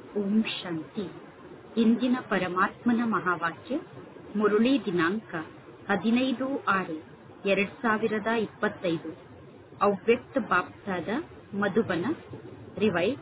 ಓಂ ಶಾಂತಿ. ಇಂದಿನ ಪರಮಾತ್ಮನ ಮಹಾವಾಕ್ಯ ಮುರುಳಿ ದಿನಾಂಕ 15/6/2025. ಅವ್ಯಕ್ತ ಬಾಪ್ತಾದ ಮಧುಬನ. ರಿವೈಸ್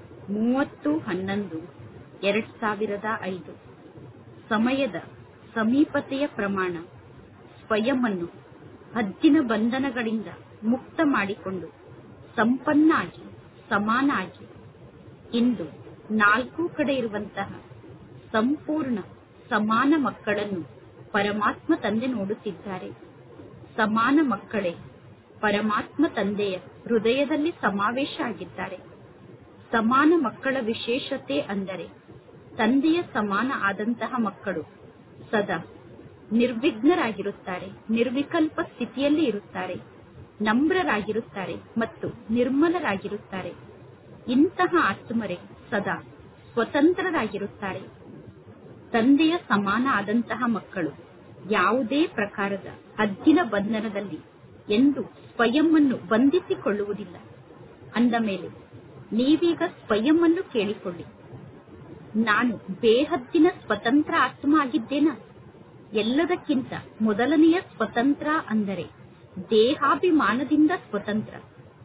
30/11/2005. ಸಮಯದ ಸಮೀಪತೆಯ ಪ್ರಮಾಣ. ಸ್ವಯಂವನ್ನು ಹದ್ದಿನ ಬಂಧನಗಳಿಂದ ಮುಕ್ತ ಮಾಡಿಕೊಂಡು ಸಂಪನ್ನ ಆಗಿ ಸಮಾನ ಆಗಿ ಇಂದು 4 ಕಡೆ ಇರುವಂತಹ ಸಂಪೂರ್ಣ ಸಮಾನ ಮಕ್ಕಳನ್ನು ಪರಮಾತ್ಮ ತಂದೆ ನೋಡುತ್ತಿದ್ದಾರೆ. ಸಮಾನ ಮಕ್ಕಳೇ ಪರಮಾತ್ಮ ತಂದೆಯ ಹೃದಯದಲ್ಲಿ ಸಮಾವೇಶ ಆಗಿದ್ದಾರೆ. ಸಮಾನ ಮಕ್ಕಳ ವಿಶೇಷತೆ ಅಂದರೆ ತಂದೆಯ ಸಮಾನ ಆದಂತಹ ಮಕ್ಕಳು ಸದಾ ನಿರ್ವಿಘ್ನರಾಗಿರುತ್ತಾರೆ, ನಿರ್ವಿಕಲ್ಪ ಸ್ಥಿತಿಯಲ್ಲಿ ಇರುತ್ತಾರೆ, ನಮ್ರರಾಗಿರುತ್ತಾರೆ ಮತ್ತು ನಿರ್ಮಲರಾಗಿರುತ್ತಾರೆ. ಇಂತಹ ಆತ್ಮರೇ ಸದಾ ಸ್ವತಂತ್ರರಾಗಿರುತ್ತಾರೆ. ತಂದೆಯ ಸಮಾನ ಆದಂತಹ ಮಕ್ಕಳು ಯಾವುದೇ ಪ್ರಕಾರದ ಹದ್ದಿನ ಬಂಧನದಲ್ಲಿ ಎಂದು ಸ್ವಯಂವನ್ನು ಬಂಧಿಸಿಕೊಳ್ಳುವುದಿಲ್ಲ. ಅಂದ ಮೇಲೆ ನೀವೀಗ ಸ್ವಯಂವನ್ನು ಕೇಳಿಕೊಳ್ಳಿ, ನಾನು ಬೇಹದ್ದಿನ ಸ್ವತಂತ್ರ ಆತ್ಮ ಆಗಿದ್ದೇನಾ? ಎಲ್ಲದಕ್ಕಿಂತ ಮೊದಲನೆಯ ಸ್ವತಂತ್ರ ಅಂದರೆ ದೇಹಾಭಿಮಾನದಿಂದ ಸ್ವತಂತ್ರ.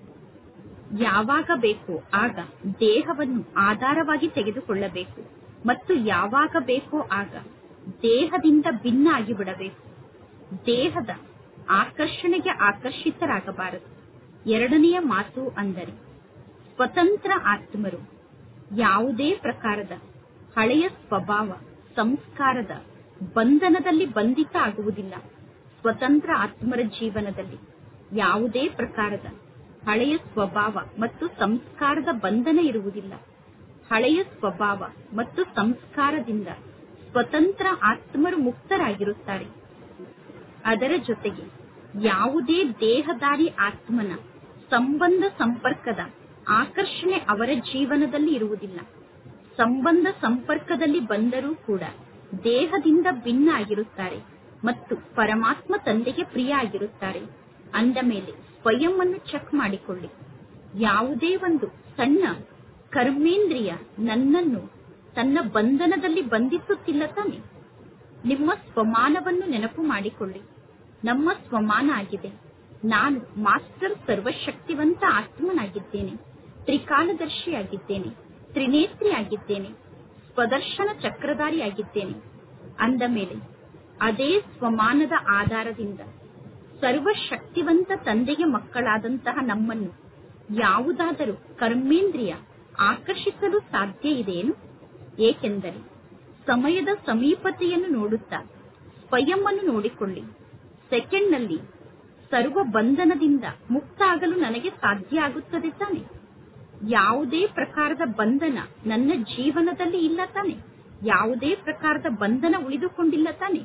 ಯಾವಾಗ ಬೇಕೋ ಆಗ ದೇಹವನ್ನು ಆಧಾರವಾಗಿ ತೆಗೆದುಕೊಳ್ಳಬೇಕು ಮತ್ತು ಯಾವಾಗ ಬೇಕೋ ಆಗ ದೇಹದಿಂದ ಭಿನ್ನ ಆಗಿಬಿಡಬೇಕು. ದೇಹದ ಆಕರ್ಷಣೆಗೆ ಆಕರ್ಷಿತರಾಗಬಾರದು. ಎರಡನೆಯ ಮಾತು ಅಂದರೆ ಸ್ವತಂತ್ರ ಆತ್ಮರು ಯಾವುದೇ ಪ್ರಕಾರದ ಹಳೆಯ ಸ್ವಭಾವ ಸಂಸ್ಕಾರದ ಬಂಧನದಲ್ಲಿ ಬಂಧಿತ ಆಗುವುದಿಲ್ಲ. ಸ್ವತಂತ್ರ ಆತ್ಮರ ಜೀವನದಲ್ಲಿ ಯಾವುದೇ ಪ್ರಕಾರದ ಹಳೆಯ ಸ್ವಭಾವ ಮತ್ತು ಸಂಸ್ಕಾರದ ಬಂಧನ ಇರುವುದಿಲ್ಲ. ಹಳೆಯ ಸ್ವಭಾವ ಮತ್ತು ಸಂಸ್ಕಾರದಿಂದ ಸ್ವತಂತ್ರ ಆತ್ಮರು ಮುಕ್ತರಾಗಿರುತ್ತಾರೆ. ಅದರ ಜೊತೆಗೆ ಯಾವುದೇ ದೇಹದಾರಿ ಆತ್ಮನ ಸಂಬಂಧ ಸಂಪರ್ಕದ ಆಕರ್ಷಣೆ ಅವರ ಜೀವನದಲ್ಲಿ ಇರುವುದಿಲ್ಲ. ಸಂಬಂಧ ಸಂಪರ್ಕದಲ್ಲಿ ಬಂದರೂ ಕೂಡ ದೇಹದಿಂದ ಭಿನ್ನ ಆಗಿರುತ್ತಾರೆ ಮತ್ತು ಪರಮಾತ್ಮ ತಂದೆಗೆ ಪ್ರಿಯ ಆಗಿರುತ್ತಾರೆ. ಅಂದ ಮೇಲೆ ಸ್ವಯಂವನ್ನು ಚೆಕ್ ಮಾಡಿಕೊಳ್ಳಿ. ಯಾವುದೇ ಒಂದು ಸಣ್ಣ ಕರ್ಮೇಂದ್ರಿಯ ನನ್ನನ್ನು ತನ್ನ ಬಂಧನದಲ್ಲಿ ಬಂಧಿಸುತ್ತಿಲ್ಲ ತಾನೆ? ನಿಮ್ಮ ಸ್ವಮಾನವನ್ನು ನೆನಪು ಮಾಡಿಕೊಳ್ಳಿ. ನಮ್ಮ ಸ್ವಮಾನ ಆಗಿದೆ, ನಾನು ಮಾಸ್ಟರ್ ಸರ್ವಶಕ್ತಿವಂತ ಆತ್ಮನಾಗಿದ್ದೇನೆ, ತ್ರಿಕಾಲದರ್ಶಿಯಾಗಿದ್ದೇನೆ, ತ್ರಿನೇತ್ರಿಯಾಗಿದ್ದೇನೆ, ಸ್ವದರ್ಶನ ಚಕ್ರಧಾರಿಯಾಗಿದ್ದೇನೆ. ಅಂದ ಮೇಲೆ ಅದೇ ಸ್ವಮಾನದ ಆಧಾರದಿಂದ ಸರ್ವಶಕ್ತಿವಂತ ತಂದೆಗೆ ಮಕ್ಕಳಾದಂತಹ ನಮ್ಮನ್ನು ಯಾವುದಾದರೂ ಕರ್ಮೇಂದ್ರಿಯ ಆಕರ್ಷಿಸಲು ಸಾಧ್ಯ ಇದೆಯೇನು? ಏಕೆಂದರೆ ಸಮಯದ ಸಮೀಪತೆಯನ್ನು ನೋಡುತ್ತಾ ಸ್ವಯಂವನ್ನು ನೋಡಿಕೊಳ್ಳಿ. ಸೆಕೆಂಡ್ನಲ್ಲಿ ಸರ್ವ ಬಂಧನದಿಂದ ಮುಕ್ತ ಆಗಲು ನನಗೆ ಸಾಧ್ಯ ಆಗುತ್ತದೆ ತಾನೆ? ಯಾವುದೇ ಪ್ರಕಾರದ ಬಂಧನ ನನ್ನ ಜೀವನದಲ್ಲಿ ಇಲ್ಲ ತಾನೆ? ಯಾವುದೇ ಪ್ರಕಾರದ ಬಂಧನ ಉಳಿದುಕೊಂಡಿಲ್ಲ ತಾನೆ?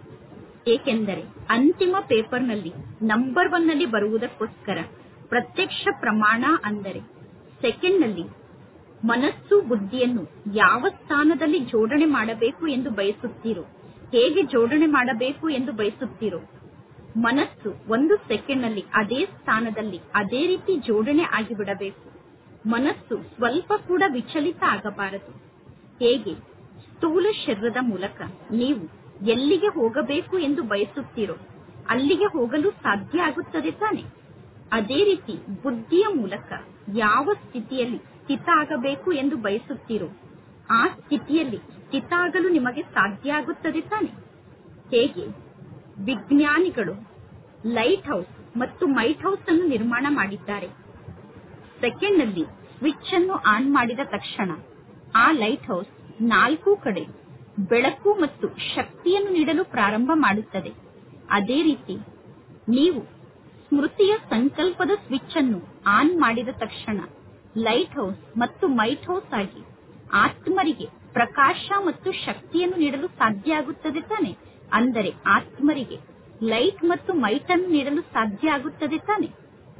ಏಕೆಂದರೆ ಅಂತಿಮ ಪೇಪರ್ನಲ್ಲಿ ನಂಬರ್ 1 ಬರುವುದಕ್ಕೋಸ್ಕರ ಪ್ರತ್ಯಕ್ಷ ಪ್ರಮಾಣ ಅಂದರೆ ಸೆಕೆಂಡ್ನಲ್ಲಿ ಮನಸ್ಸು ಬುದ್ಧಿಯನ್ನು ಯಾವ ಸ್ಥಾನದಲ್ಲಿ ಜೋಡಣೆ ಮಾಡಬೇಕು ಎಂದು ಬಯಸುತ್ತೀರೋ, ಹೇಗೆ ಜೋಡಣೆ ಮಾಡಬೇಕು ಎಂದು ಬಯಸುತ್ತೀರೋ, ಮನಸ್ಸು 1 ಸೆಕೆಂಡ್ನಲ್ಲಿ ಅದೇ ಸ್ಥಾನದಲ್ಲಿ ಅದೇ ರೀತಿ ಜೋಡಣೆ ಆಗಿಬಿಡಬೇಕು. ಮನಸ್ಸು ಸ್ವಲ್ಪ ಕೂಡ ವಿಚಲಿತ ಆಗಬಾರದು. ಹೇಗೆ ಸ್ಥೂಲ ಶರೀರದ ಮೂಲಕ ನೀವು ಎಲ್ಲಿಗೆ ಹೋಗಬೇಕು ಎಂದು ಬಯಸುತ್ತೀರೋ ಅಲ್ಲಿಗೆ ಹೋಗಲು ಸಾಧ್ಯ ಆಗುತ್ತದೆ ತಾನೆ? ಅದೇ ರೀತಿ ಬುದ್ಧಿಯ ಮೂಲಕ ಯಾವ ಸ್ಥಿತಿಯಲ್ಲಿ ಸ್ಥಿತ ಆಗಬೇಕು ಎಂದು ಬಯಸುತ್ತೀರೋ ಆ ಸ್ಥಿತಿಯಲ್ಲಿ ಸ್ಥಿತ ಆಗಲು ನಿಮಗೆ ಸಾಧ್ಯ ಆಗುತ್ತದೆ ತಾನೆ? ಹೇಗೆ ವಿಜ್ಞಾನಿಗಳು ಲೈಟ್ ಹೌಸ್ ಮತ್ತು ಮೈಟ್ ಹೌಸ್ ಅನ್ನು ನಿರ್ಮಾಣ ಮಾಡಿದ್ದಾರೆ. ಸೆಕೆಂಡ್ನಲ್ಲಿ ಸ್ವಿಚ್ ಅನ್ನು ಆನ್ ಮಾಡಿದ ತಕ್ಷಣ ಆ ಲೈಟ್ ಹೌಸ್ 4 ಕಡೆ ಬೆಳಕು ಮತ್ತು ಶಕ್ತಿಯನ್ನು ನೀಡಲು ಪ್ರಾರಂಭ ಮಾಡುತ್ತದೆ. ಅದೇ ರೀತಿ ನೀವು ಸ್ಮೃತಿಯ ಸಂಕಲ್ಪದ ಸ್ವಿಚ್ ಅನ್ನು ಆನ್ ಮಾಡಿದ ತಕ್ಷಣ ಲೈಟ್ ಹೌಸ್ ಮತ್ತು ಮೈಟ್ ಹೌಸ್ ಆಗಿ ಆತ್ಮರಿಗೆ ಪ್ರಕಾಶ ಮತ್ತು ಶಕ್ತಿಯನ್ನು ನೀಡಲು ಸಾಧ್ಯ ಆಗುತ್ತದೆ ತಾನೆ? ಅಂದರೆ ಆತ್ಮರಿಗೆ ಲೈಟ್ ಮತ್ತು ಮೈಟ್ ಅನ್ನು ನೀಡಲು ಸಾಧ್ಯ ಆಗುತ್ತದೆ ತಾನೆ?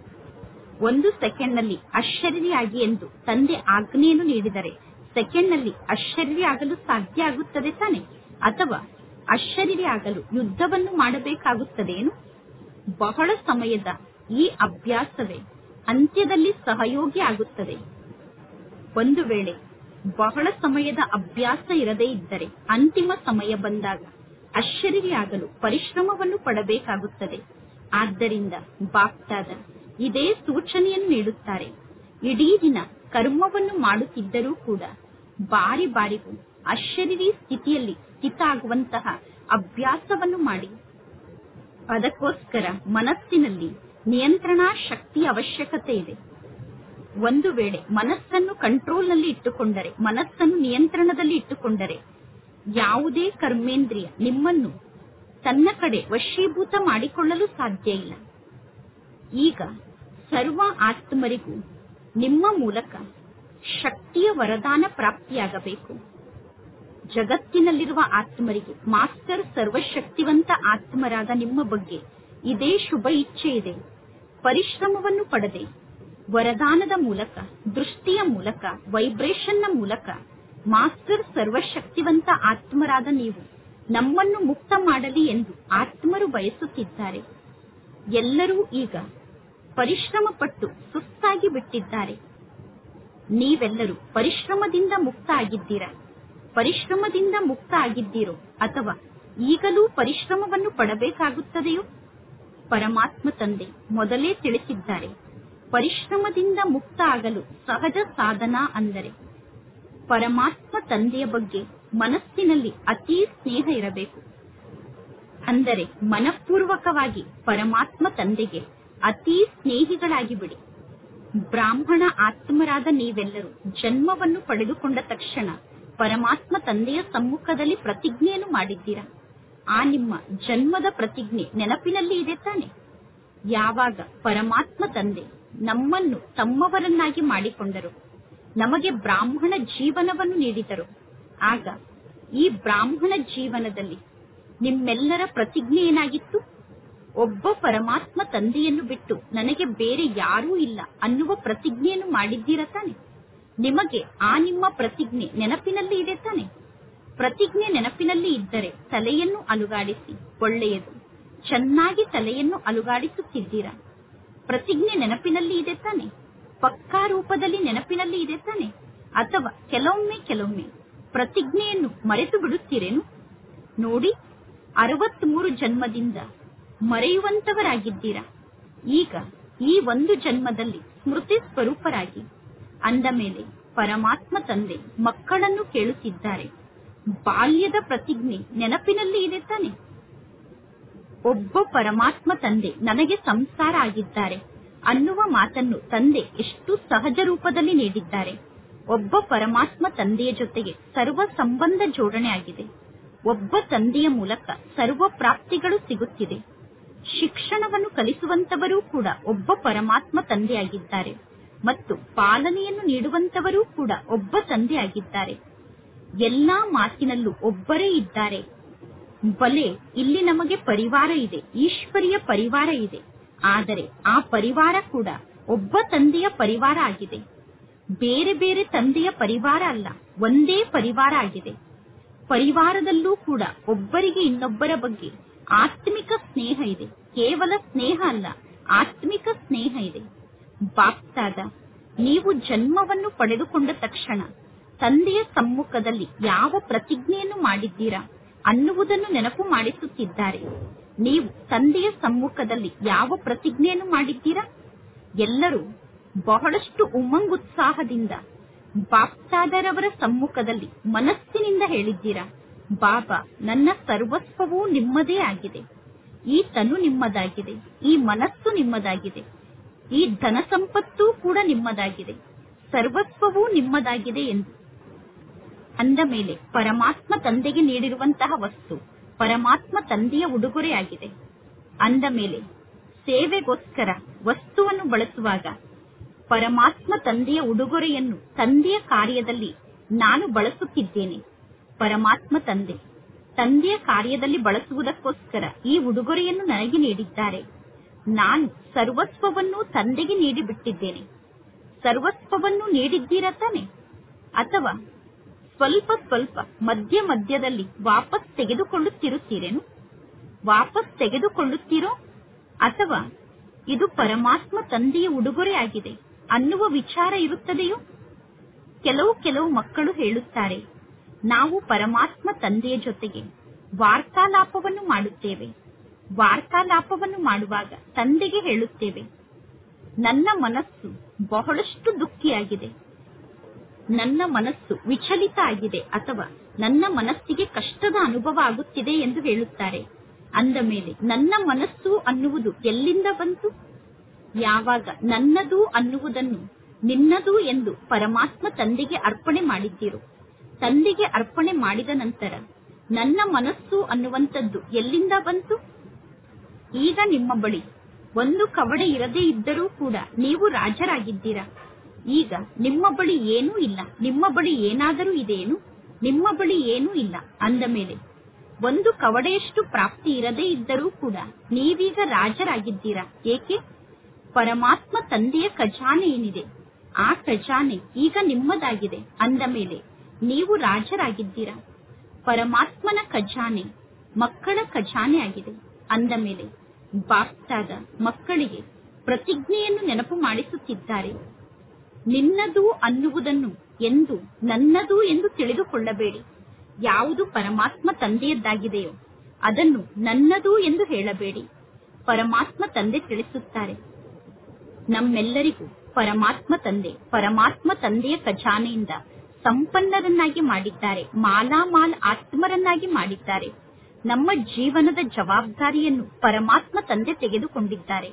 1 ಸೆಕೆಂಡ್ನಲ್ಲಿ ಅಶರೀರಿಯಾಗಿ ಎಂದು ತಂದೆ ಆಜ್ಞೆಯನ್ನು ನೀಡಿದರೆ ಸೆಕೆಂಡ್ನಲ್ಲಿ ಅಶರೀರಿ ಆಗಲು ಸಾಧ್ಯ ಆಗುತ್ತದೆ ತಾನೆ? ಅಥವಾ ಅಶರೀರಿ ಆಗಲು ಯುದ್ಧವನ್ನು ಮಾಡಬೇಕಾಗುತ್ತದೇನು? ಬಹಳ ಸಮಯದ ಈ ಅಭ್ಯಾಸವೇ ಅಂತ್ಯದಲ್ಲಿ ಸಹಯೋಗಿ ಆಗುತ್ತದೆ. ಒಂದು ವೇಳೆ ಬಹಳ ಸಮಯದ ಅಭ್ಯಾಸ ಇರದೇ ಇದ್ದರೆ ಅಂತಿಮ ಸಮಯ ಬಂದಾಗ ಅಶರೀರಿಯಾಗಲು ಪರಿಶ್ರಮವನ್ನು ಪಡಬೇಕಾಗುತ್ತದೆ. ಆದ್ದರಿಂದ ಬಾಪ್ದಾದ ಇದೇ ಸೂಚನೆಯನ್ನು ನೀಡುತ್ತಾರೆ. ಇಡೀ ದಿನ ಕರ್ಮವನ್ನು ಮಾಡುತ್ತಿದ್ದರೂ ಕೂಡ ಬಾರಿ ಬಾರಿಗೂ ಅಶರೀರಿ ಸ್ಥಿತಿಯಲ್ಲಿ ಸ್ಥಿತ ಆಗುವಂತಹ ಅಭ್ಯಾಸವನ್ನು ಮಾಡಿ. ಅದಕ್ಕೋಸ್ಕರ ಮನಸ್ಸಿನಲ್ಲಿ ನಿಯಂತ್ರಣಾ ಶಕ್ತಿಯ ಅವಶ್ಯಕತೆ ಇದೆ. ಒಂದು ವೇಳೆ ಮನಸ್ಸನ್ನು ಕಂಟ್ರೋಲ್ನಲ್ಲಿ ಇಟ್ಟುಕೊಂಡರೆ, ಮನಸ್ಸನ್ನು ನಿಯಂತ್ರಣದಲ್ಲಿ ಇಟ್ಟುಕೊಂಡರೆ ಯಾವುದೇ ಕರ್ಮೇಂದ್ರಿಯ ನಿಮ್ಮನ್ನು ತನ್ನ ಕಡೆ ವಶೀಭೂತ ಮಾಡಿಕೊಳ್ಳಲು ಸಾಧ್ಯ ಇಲ್ಲ. ಈಗ ಸರ್ವ ಆತ್ಮರಿಗೂ ನಿಮ್ಮ ಮೂಲಕ ಶಕ್ತಿಯ ವರದಾನ ಪ್ರಾಪ್ತಿಯಾಗಬೇಕು. ಜಗತ್ತಿನಲ್ಲಿರುವ ಆತ್ಮರಿಗೆ ಮಾಸ್ಟರ್ ಸರ್ವಶಕ್ತಿವಂತ ಆತ್ಮರಾದ ನಿಮ್ಮ ಬಗ್ಗೆ ಇದೇ ಶುಭ ಇಚ್ಛೆ ಇದೆ. ಪರಿಶ್ರಮವನ್ನು ಪಡದೆ ವರದಾನದ ಮೂಲಕ, ದೃಷ್ಟಿಯ ಮೂಲಕ, ವೈಬ್ರೇಷನ್ನ ಮೂಲಕ ಮಾಸ್ಟರ್ ಸರ್ವಶಕ್ತಿವಂತ ಆತ್ಮರಾದ ನೀವು ನಮ್ಮನ್ನು ಮುಕ್ತ ಮಾಡಲಿ ಎಂದು ಆತ್ಮರು ಬಯಸುತ್ತಿದ್ದಾರೆ. ಎಲ್ಲರೂ ಈಗ ಪರಿಶ್ರಮ ಪಟ್ಟು ಸುಸ್ತಾಗಿ ಬಿಟ್ಟಿದ್ದಾರೆ. ನೀವೆಲ್ಲರೂ ಪರಿಶ್ರಮದಿಂದ ಮುಕ್ತ ಆಗಿದ್ದೀರಾ? ಪರಿಶ್ರಮದಿಂದ ಮುಕ್ತ ಆಗಿದ್ದೀರೋ ಅಥವಾ ಈಗಲೂ ಪರಿಶ್ರಮವನ್ನು ಪಡಬೇಕಾಗುತ್ತದೆಯೋ? ಪರಮಾತ್ಮ ತಂದೆ ಮೊದಲೇ ತಿಳಿಸಿದ್ದಾರೆ, ಪರಿಶ್ರಮದಿಂದ ಮುಕ್ತ ಆಗಲು ಸಹಜ ಸಾಧನ ಅಂದರೆ ಪರಮಾತ್ಮ ತಂದೆಯ ಬಗ್ಗೆ ಮನಸ್ಸಿನಲ್ಲಿ ಅತೀ ಸ್ನೇಹ ಇರಬೇಕು. ಅಂದರೆ ಮನಪೂರ್ವಕವಾಗಿ ಪರಮಾತ್ಮ ತಂದೆಗೆ ಅತೀ ಸ್ನೇಹಿಗಳಾಗಿ ಬಿಡಿ. ಬ್ರಾಹ್ಮಣ ಆತ್ಮರಾದ ನೀವೆಲ್ಲರೂ ಜನ್ಮವನ್ನು ಪಡೆದುಕೊಂಡ ತಕ್ಷಣ ಪರಮಾತ್ಮ ತಂದೆಯ ಸಮ್ಮುಖದಲ್ಲಿ ಪ್ರತಿಜ್ಞೆಯನ್ನು ಮಾಡಿದ್ದೀರಾ. ಆ ನಿಮ್ಮ ಜನ್ಮದ ಪ್ರತಿಜ್ಞೆ ನೆನಪಿನಲ್ಲಿ ಇದೆ ತಾನೆ? ಯಾವಾಗ ಪರಮಾತ್ಮ ತಂದೆ ನಮ್ಮನ್ನು ತಮ್ಮವರನ್ನಾಗಿ ಮಾಡಿಕೊಂಡರು, ನಮಗೆ ಬ್ರಾಹ್ಮಣ ಜೀವನವನ್ನು ನೀಡಿದರು, ಆಗ ಈ ಬ್ರಾಹ್ಮಣ ಜೀವನದಲ್ಲಿ ನಿಮ್ಮೆಲ್ಲರ ಪ್ರತಿಜ್ಞೆ ಏನಾಗಿತ್ತು? ಒಬ್ಬ ಪರಮಾತ್ಮ ತಂದೆಯನ್ನು ಬಿಟ್ಟು ನನಗೆ ಬೇರೆ ಯಾರೂ ಇಲ್ಲ ಅನ್ನುವ ಪ್ರತಿಜ್ಞೆಯನ್ನು ಮಾಡಿದ್ದೀರ ತಾನೆ? ನಿಮಗೆ ಆ ನಿಮ್ಮ ಪ್ರತಿಜ್ಞೆ ನೆನಪಿನಲ್ಲಿ ಇದೆ ತಾನೆ? ಪ್ರತಿಜ್ಞೆ ನೆನಪಿನಲ್ಲಿ ಇದ್ದರೆ ತಲೆಯನ್ನು ಅಲುಗಾಡಿಸಿ. ಒಳ್ಳೆಯದು, ಚೆನ್ನಾಗಿ ತಲೆಯನ್ನು ಅಲುಗಾಡಿಸುತ್ತಿದ್ದೀರಾ. ಪ್ರತಿಜ್ಞೆ ನೆನಪಿನಲ್ಲಿ ಇದೆ ತಾನೆ? ಪಕ್ಕಾ ರೂಪದಲ್ಲಿ ನೆನಪಿನಲ್ಲಿ ಇದೆ ತಾನೆ? ಅಥವಾ ಕೆಲವೊಮ್ಮೆ ಪ್ರತಿಜ್ಞೆಯನ್ನು ಮರೆತು ಬಿಡುತ್ತೀರೇನು? ನೋಡಿ, 63 ಜನ್ಮದಿಂದ ಮರೆಯುವಂತವರಾಗಿದ್ದೀರಾ. ಈಗ ಈ ಒಂದು ಜನ್ಮದಲ್ಲಿ ಸ್ಮೃತಿ ಸ್ವರೂಪರಾಗಿ ಅಂದ ಮೇಲೆ ಪರಮಾತ್ಮ ತಂದೆ ಮಕ್ಕಳನ್ನು ಕೇಳುತ್ತಿದ್ದಾರೆ. ಬಾಲ್ಯದ ಪ್ರತಿಜ್ಞೆ ನೆನಪಿನಲ್ಲಿ ಇದೆ ತಾನೆ? ಒಬ್ಬ ಪರಮಾತ್ಮ ತಂದೆ ನನಗೆ ಸಂಸಾರ ಆಗಿದ್ದಾರೆ ಅನ್ನುವ ಮಾತನ್ನು ತಂದೆ ಎಷ್ಟು ಸಹಜ ರೂಪದಲ್ಲಿ ನೀಡಿದ್ದಾರೆ. ಒಬ್ಬ ಪರಮಾತ್ಮ ತಂದೆಯ ಜೊತೆಗೆ ಸರ್ವ ಸಂಬಂಧ ಜೋಡಣೆ ಆಗಿದೆ. ಒಬ್ಬ ತಂದೆಯ ಮೂಲಕ ಸರ್ವ ಪ್ರಾಪ್ತಿಗಳು ಸಿಗುತ್ತಿದೆ. ಶಿಕ್ಷಣವನ್ನು ಕಲಿಸುವಂತವರೂ ಕೂಡ ಒಬ್ಬ ಪರಮಾತ್ಮ ತಂದೆಯಾಗಿದ್ದಾರೆ ಮತ್ತು ಪಾಲನೆಯನ್ನು ನೀಡುವಂತವರೂ ಕೂಡ ಒಬ್ಬ ತಂದೆಯಾಗಿದ್ದಾರೆ. ಎಲ್ಲಾ ಮಾತಿನಲ್ಲೂ ಒಬ್ಬರೇ ಇದ್ದಾರೆ. ಬಲೆ ಇಲ್ಲಿ ನಮಗೆ ಪರಿವಾರ ಇದೆ, ಈಶ್ವರಿಯ ಪರಿವಾರ ಇದೆ. ಆದರೆ ಆ ಪರಿವಾರ ಕೂಡ ಒಬ್ಬ ತಂದೆಯ ಪರಿವಾರ ಆಗಿದೆ. ಬೇರೆ ಬೇರೆ ತಂದೆಯ ಪರಿವಾರ ಅಲ್ಲ, ಒಂದೇ ಪರಿವಾರ ಆಗಿದೆ. ಪರಿವಾರದಲ್ಲೂ ಕೂಡ ಒಬ್ಬರಿಗೆ ಇನ್ನೊಬ್ಬರ ಬಗ್ಗೆ ಆತ್ಮಿಕ ಸ್ನೇಹ ಇದೆ. ಕೇವಲ ಸ್ನೇಹ ಅಲ್ಲ, ಆತ್ಮಿಕ ಸ್ನೇಹ ಇದೆ. ಬಾಪ್ತಾದ ನೀವು ಜನ್ಮವನ್ನು ಪಡೆದುಕೊಂಡ ತಕ್ಷಣ ತಂದೆಯ ಸಮ್ಮುಖದಲ್ಲಿ ಯಾವ ಪ್ರತಿಜ್ಞೆಯನ್ನು ಮಾಡಿದ್ದೀರಾ ಅನ್ನುವುದನ್ನು ನೆನಪು ಮಾಡಿಸುತ್ತಿದ್ದಾರೆ. ನೀವು ತಂದೆಯ ಸಮ್ಮುಖದಲ್ಲಿ ಯಾವ ಪ್ರತಿಜ್ಞೆಯನ್ನು ಮಾಡಿದ್ದೀರಾ? ಎಲ್ಲರೂ ಬಹಳಷ್ಟು ಉಮಂಗುತ್ಸಾಹದಿಂದ ಬಾಪ್ತಾದರವರ ಸಮ್ಮುಖದಲ್ಲಿ ಮನಸ್ಸಿನಿಂದ ಹೇಳಿದ್ದೀರಾ, ಬಾಬಾ ನನ್ನ ಸರ್ವಸ್ವವೂ ನಿಮ್ಮದೇ ಆಗಿದೆ. ಈ ತನು ನಿಮ್ಮದಾಗಿದೆ, ಈ ಮನಸ್ಸು ನಿಮ್ಮದಾಗಿದೆ, ಈ ಧನ ಸಂಪತ್ತೂ ಕೂಡ ನಿಮ್ಮದಾಗಿದೆ, ಸರ್ವಸ್ವವೂ ನಿಮ್ಮದಾಗಿದೆ ಎಂದು ಅಂದ ಮೇಲೆ ಪರಮಾತ್ಮ ತಂದೆಗೆ ನೀಡಿರುವಂತಹ ವಸ್ತು ಪರಮಾತ್ಮ ತಂದೆಯ ಉಡುಗೊರೆಯಾಗಿದೆ. ಅಂದ ಮೇಲೆ ಸೇವೆಗೋಸ್ಕರ ವಸ್ತುವನ್ನು ಬಳಸುವಾಗ ಪರಮಾತ್ಮ ತಂದೆಯ ಉಡುಗೊರೆಯನ್ನು ತಂದೆಯ ಕಾರ್ಯದಲ್ಲಿ ನಾನು ಬಳಸುತ್ತಿದ್ದೇನೆ. ಪರಮಾತ್ಮ ತಂದೆಯ ಕಾರ್ಯದಲ್ಲಿ ಬಳಸುವುದಕ್ಕೋಸ್ಕರ ಈ ಉಡುಗೊರೆಯನ್ನು ನನಗೆ ನೀಡಿದ್ದಾರೆ. ನಾನು ಸರ್ವಸ್ವವನ್ನು ತಂದೆಗೆ ನೀಡಿಬಿಟ್ಟಿದ್ದೇನೆ. ಸರ್ವಸ್ವವನ್ನು ನೀಡಿದ್ದೀರಾ ತಾನೆ? ಅಥವಾ ಸ್ವಲ್ಪ ಸ್ವಲ್ಪ ಮಧ್ಯ ಮಧ್ಯದಲ್ಲಿ ವಾಪಸ್ ತೆಗೆದುಕೊಳ್ಳುತ್ತಿರುತ್ತೀರೇನು? ವಾಪಸ್ ತೆಗೆದುಕೊಳ್ಳುತ್ತೀರೋ ಅಥವಾ ಇದು ಪರಮಾತ್ಮ ತಂದೆಯ ಉಡುಗೊರೆ ಆಗಿದೆ ಅನ್ನುವ ವಿಚಾರ ಇರುತ್ತದೆಯೋ? ಕೆಲವು ಮಕ್ಕಳು ಹೇಳುತ್ತಾರೆ, ನಾವು ಪರಮಾತ್ಮ ತಂದೆಯ ಜೊತೆಗೆ ವಾರ್ತಾಲಾಪವನ್ನು ಮಾಡುತ್ತೇವೆ. ವಾರ್ತಾಲಾಪವನ್ನು ಮಾಡುವಾಗ ತಂದೆಗೆ ಹೇಳುತ್ತೇವೆ, ನನ್ನ ಮನಸ್ಸು ಬಹಳಷ್ಟು ದುಃಖಿಯಾಗಿದೆ, ನನ್ನ ಮನಸ್ಸು ವಿಚಲಿತ ಆಗಿದೆ, ಅಥವಾ ನನ್ನ ಮನಸ್ಸಿಗೆ ಕಷ್ಟದ ಅನುಭವ ಆಗುತ್ತಿದೆ ಎಂದು ಹೇಳುತ್ತಾರೆ. ಅಂದ ಮೇಲೆ ನನ್ನ ಮನಸ್ಸು ಅನ್ನುವುದು ಎಲ್ಲಿಂದ ಬಂತು? ಯಾವಾಗ ನನ್ನದು ಅನ್ನುವುದನ್ನು ನಿನ್ನದು ಎಂದು ಪರಮಾತ್ಮ ತಂದೆಗೆ ಅರ್ಪಣೆ ಮಾಡಿದ್ದೀರೋ, ತಂದೆಗೆ ಅರ್ಪಣೆ ಮಾಡಿದ ನಂತರ ನನ್ನ ಮನಸ್ಸು ಅನ್ನುವಂಥದ್ದು ಎಲ್ಲಿಂದ ಬಂತು? ಈಗ ನಿಮ್ಮ ಬಳಿ ಒಂದು ಕವಡೆ ಇರದೇ ಇದ್ದರೂ ಕೂಡ ನೀವು ರಾಜರಾಗಿದ್ದೀರಾ. ಈಗ ನಿಮ್ಮ ಬಳಿ ಏನೂ ಇಲ್ಲ. ನಿಮ್ಮ ಬಳಿ ಏನಾದರೂ ಇದೆಯೇನು? ನಿಮ್ಮ ಬಳಿ ಏನೂ ಇಲ್ಲ. ಅಂದ ಮೇಲೆ ಒಂದು ಕವಡೆಯಷ್ಟು ಪ್ರಾಪ್ತಿ ಇರದೇ ಇದ್ದರೂ ಕೂಡ ನೀವೀಗ ರಾಜರಾಗಿದ್ದೀರಾ. ಏಕೆ? ಪರಮಾತ್ಮ ತಂದೆಯ ಖಜಾನೆ ಏನಿದೆ, ಆ ಖಜಾನೆ ಈಗ ನಿಮ್ಮದಾಗಿದೆ. ಅಂದ ಮೇಲೆ ನೀವು ರಾಜರಾಗಿದ್ದೀರಾ. ಪರಮಾತ್ಮನ ಖಜಾನೆ ಮಕ್ಕಳ ಖಜಾನೆ ಆಗಿದೆ. ಅಂದ ಮೇಲೆ ಬಾಪ್ತಾದ ಮಕ್ಕಳಿಗೆ ಪ್ರತಿಜ್ಞೆಯನ್ನು ನೆನಪು ಮಾಡಿಸುತ್ತಿದ್ದಾರೆ. ನಿನ್ನದು ಅನ್ನುವುದನ್ನು ಎಂದು ನನ್ನದು ಎಂದು ತಿಳಿದುಕೊಳ್ಳಬೇಡಿ. ಯಾವುದು ಪರಮಾತ್ಮ ತಂದೆಯದ್ದಾಗಿದೆಯೋ ಅದನ್ನು ನನ್ನದು ಎಂದು ಹೇಳಬೇಡಿ. ಪರಮಾತ್ಮ ತಂದೆ ತಿಳಿಸುತ್ತಾರೆ, ನಮ್ಮೆಲ್ಲರಿಗೂ ಪರಮಾತ್ಮ ತಂದೆಯ ಖಜಾನೆಯಿಂದ ಸಂಪನ್ನರನ್ನಾಗಿ ಮಾಡಿದ್ದಾರೆ, ಮಾಲಾಮಾಲ್ ಆತ್ಮರನ್ನಾಗಿ ಮಾಡಿದ್ದಾರೆ. ನಮ್ಮ ಜೀವನದ ಜವಾಬ್ದಾರಿಯನ್ನು ಪರಮಾತ್ಮ ತಂದೆ ತೆಗೆದುಕೊಂಡಿದ್ದಾರೆ.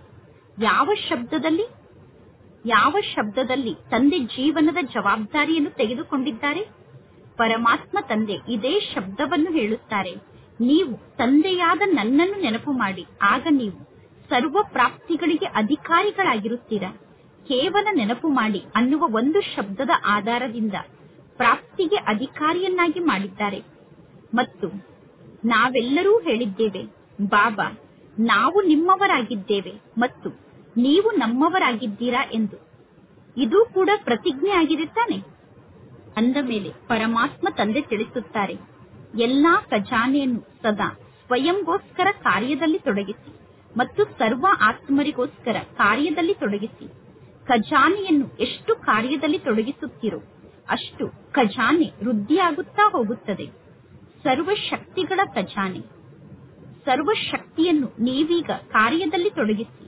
ಯಾವ ಶಬ್ದದಲ್ಲಿ ತಂದೆ ಜೀವನದ ಜವಾಬ್ದಾರಿಯನ್ನು ತೆಗೆದುಕೊಂಡಿದ್ದಾರೆ? ಪರಮಾತ್ಮ ತಂದೆ ಇದೇ ಶಬ್ದವನ್ನು ಹೇಳುತ್ತಾರೆ, ನೀವು ತಂದೆಯಾದ ನನ್ನನ್ನು ನೆನಪು ಮಾಡಿ, ಆಗ ನೀವು ಸರ್ವ ಪ್ರಾಪ್ತಿಗಳಿಗೆ ಅಧಿಕಾರಿಗಳಾಗಿರುತ್ತೀರಾ. ಕೇವಲ ನೆನಪು ಮಾಡಿ ಅನ್ನುವ ಒಂದು ಶಬ್ದದ ಆಧಾರದಿಂದ ಪ್ರಾಪ್ತಿಗೆ ಅಧಿಕಾರಿಯನ್ನಾಗಿ ಮಾಡಿದ್ದಾರೆ. ಮತ್ತು ನಾವೆಲ್ಲರೂ ಹೇಳಿದ್ದೇವೆ, ಬಾಬಾ ನಾವು ನಿಮ್ಮವರಾಗಿದ್ದೇವೆ ಮತ್ತು ನೀವು ನಮ್ಮವರಾಗಿದ್ದೀರಾ ಎಂದು. ಇದು ಕೂಡ ಪ್ರತಿಜ್ಞೆ ಆಗಿದೆ ತಾನೆ? ಅಂದ ಮೇಲೆ ಪರಮಾತ್ಮ ತಂದೆ ತಿಳಿಸುತ್ತಾರೆ, ಎಲ್ಲಾ ಖಜಾನೆಯನ್ನು ಸದಾ ಸ್ವಯಂಗೋಸ್ಕರ ಕಾರ್ಯದಲ್ಲಿ ತೊಡಗಿಸಿ ಮತ್ತು ಸರ್ವ ಆತ್ಮರಿಗೋಸ್ಕರ ಕಾರ್ಯದಲ್ಲಿ ತೊಡಗಿಸಿ. ಖಜಾನೆಯನ್ನು ಎಷ್ಟು ಕಾರ್ಯದಲ್ಲಿ ತೊಡಗಿಸುತ್ತೀರೋ ಅಷ್ಟು ಖಜಾನೆ ವೃದ್ಧಿಯಾಗುತ್ತಾ ಹೋಗುತ್ತದೆ. ಸರ್ವಶಕ್ತಿಗಳ ಖಜಾನೆ, ಸರ್ವಶಕ್ತಿಯನ್ನು ನೀವೀಗ ಕಾರ್ಯದಲ್ಲಿ ತೊಡಗಿಸಿ.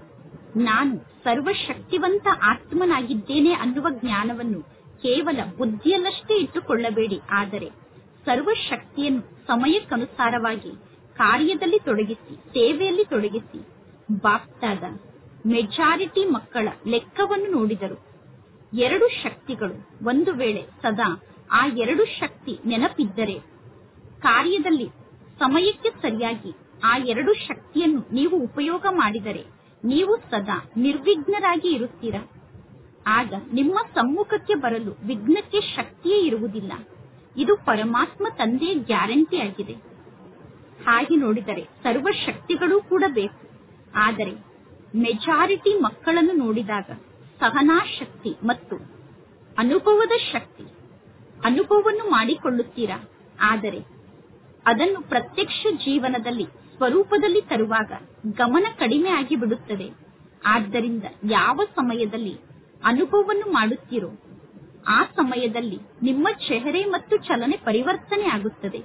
ನಾನು ಸರ್ವಶಕ್ತಿವಂತ ಆತ್ಮನಾಗಿದ್ದೇನೆ ಅನ್ನುವ ಜ್ಞಾನವನ್ನು ಕೇವಲ ಬುದ್ಧಿಯಲ್ಲಷ್ಟೇ ಇಟ್ಟುಕೊಳ್ಳಬೇಡಿ, ಆದರೆ ಸರ್ವಶಕ್ತಿಯನ್ನು ಸಮಯಕ್ಕನುಸಾರವಾಗಿ ಕಾರ್ಯದಲ್ಲಿ ತೊಡಗಿಸಿ, ಸೇವೆಯಲ್ಲಿ ತೊಡಗಿಸಿ. ಬಾಪ್ತಾದ ಮೆಜಾರಿಟಿ ಮಕ್ಕಳ ಲೆಕ್ಕವನ್ನು ನೋಡಿದರು. 2 ಶಕ್ತಿಗಳು. ಒಂದು ವೇಳೆ ಸದಾ ಆ 2 ಶಕ್ತಿ ನೆನಪಿದ್ದರೆ, ಕಾರ್ಯದಲ್ಲಿ ಸಮಯಕ್ಕೆ ಸರಿಯಾಗಿ ಆ 2 ಶಕ್ತಿಯನ್ನು ನೀವು ಉಪಯೋಗ ಮಾಡಿದರೆ ನೀವು ಸದಾ ನಿರ್ವಿಘ್ನರಾಗಿ ಇರುತ್ತೀರಾ. ಆಗ ನಿಮ್ಮ ಸಮ್ಮುಖಕ್ಕೆ ಬರಲು ವಿಘ್ನಕ್ಕೆ ಶಕ್ತಿಯೇ ಇರುವುದಿಲ್ಲ. ಇದು ಪರಮಾತ್ಮ ತಂದೆಯ ಗ್ಯಾರಂಟಿ ಆಗಿದೆ. ಹಾಗೆ ನೋಡಿದರೆ ಸರ್ವಶಕ್ತಿಗಳೂ ಕೂಡ ಬೇಕು. ಆದರೆ ಮೆಜಾರಿಟಿ ಮಕ್ಕಳನ್ನು ನೋಡಿದಾಗ ಸಹನಾ ಶಕ್ತಿ ಮತ್ತು ಅನುಭವದ ಶಕ್ತಿ, ಅನುಭವವನ್ನು ಮಾಡಿಕೊಳ್ಳುತ್ತೀರಾ. ಆದರೆ ಅದನ್ನು ಪ್ರತ್ಯಕ್ಷ ಜೀವನದಲ್ಲಿ ಸ್ವರೂಪದಲ್ಲಿ ತರುವಾಗ ಗಮನ ಕಡಿಮೆ ಆಗಿ ಬಿಡುತ್ತದೆ. ಆದ್ದರಿಂದ ಯಾವ ಸಮಯದಲ್ಲಿ ಅನುಭವವನ್ನು ಮಾಡುತ್ತೀರೋ ಆ ಸಮಯದಲ್ಲಿ ನಿಮ್ಮ ಚೆಹರೆ ಮತ್ತು ಚಲನೆ ಪರಿವರ್ತನೆ ಆಗುತ್ತದೆ.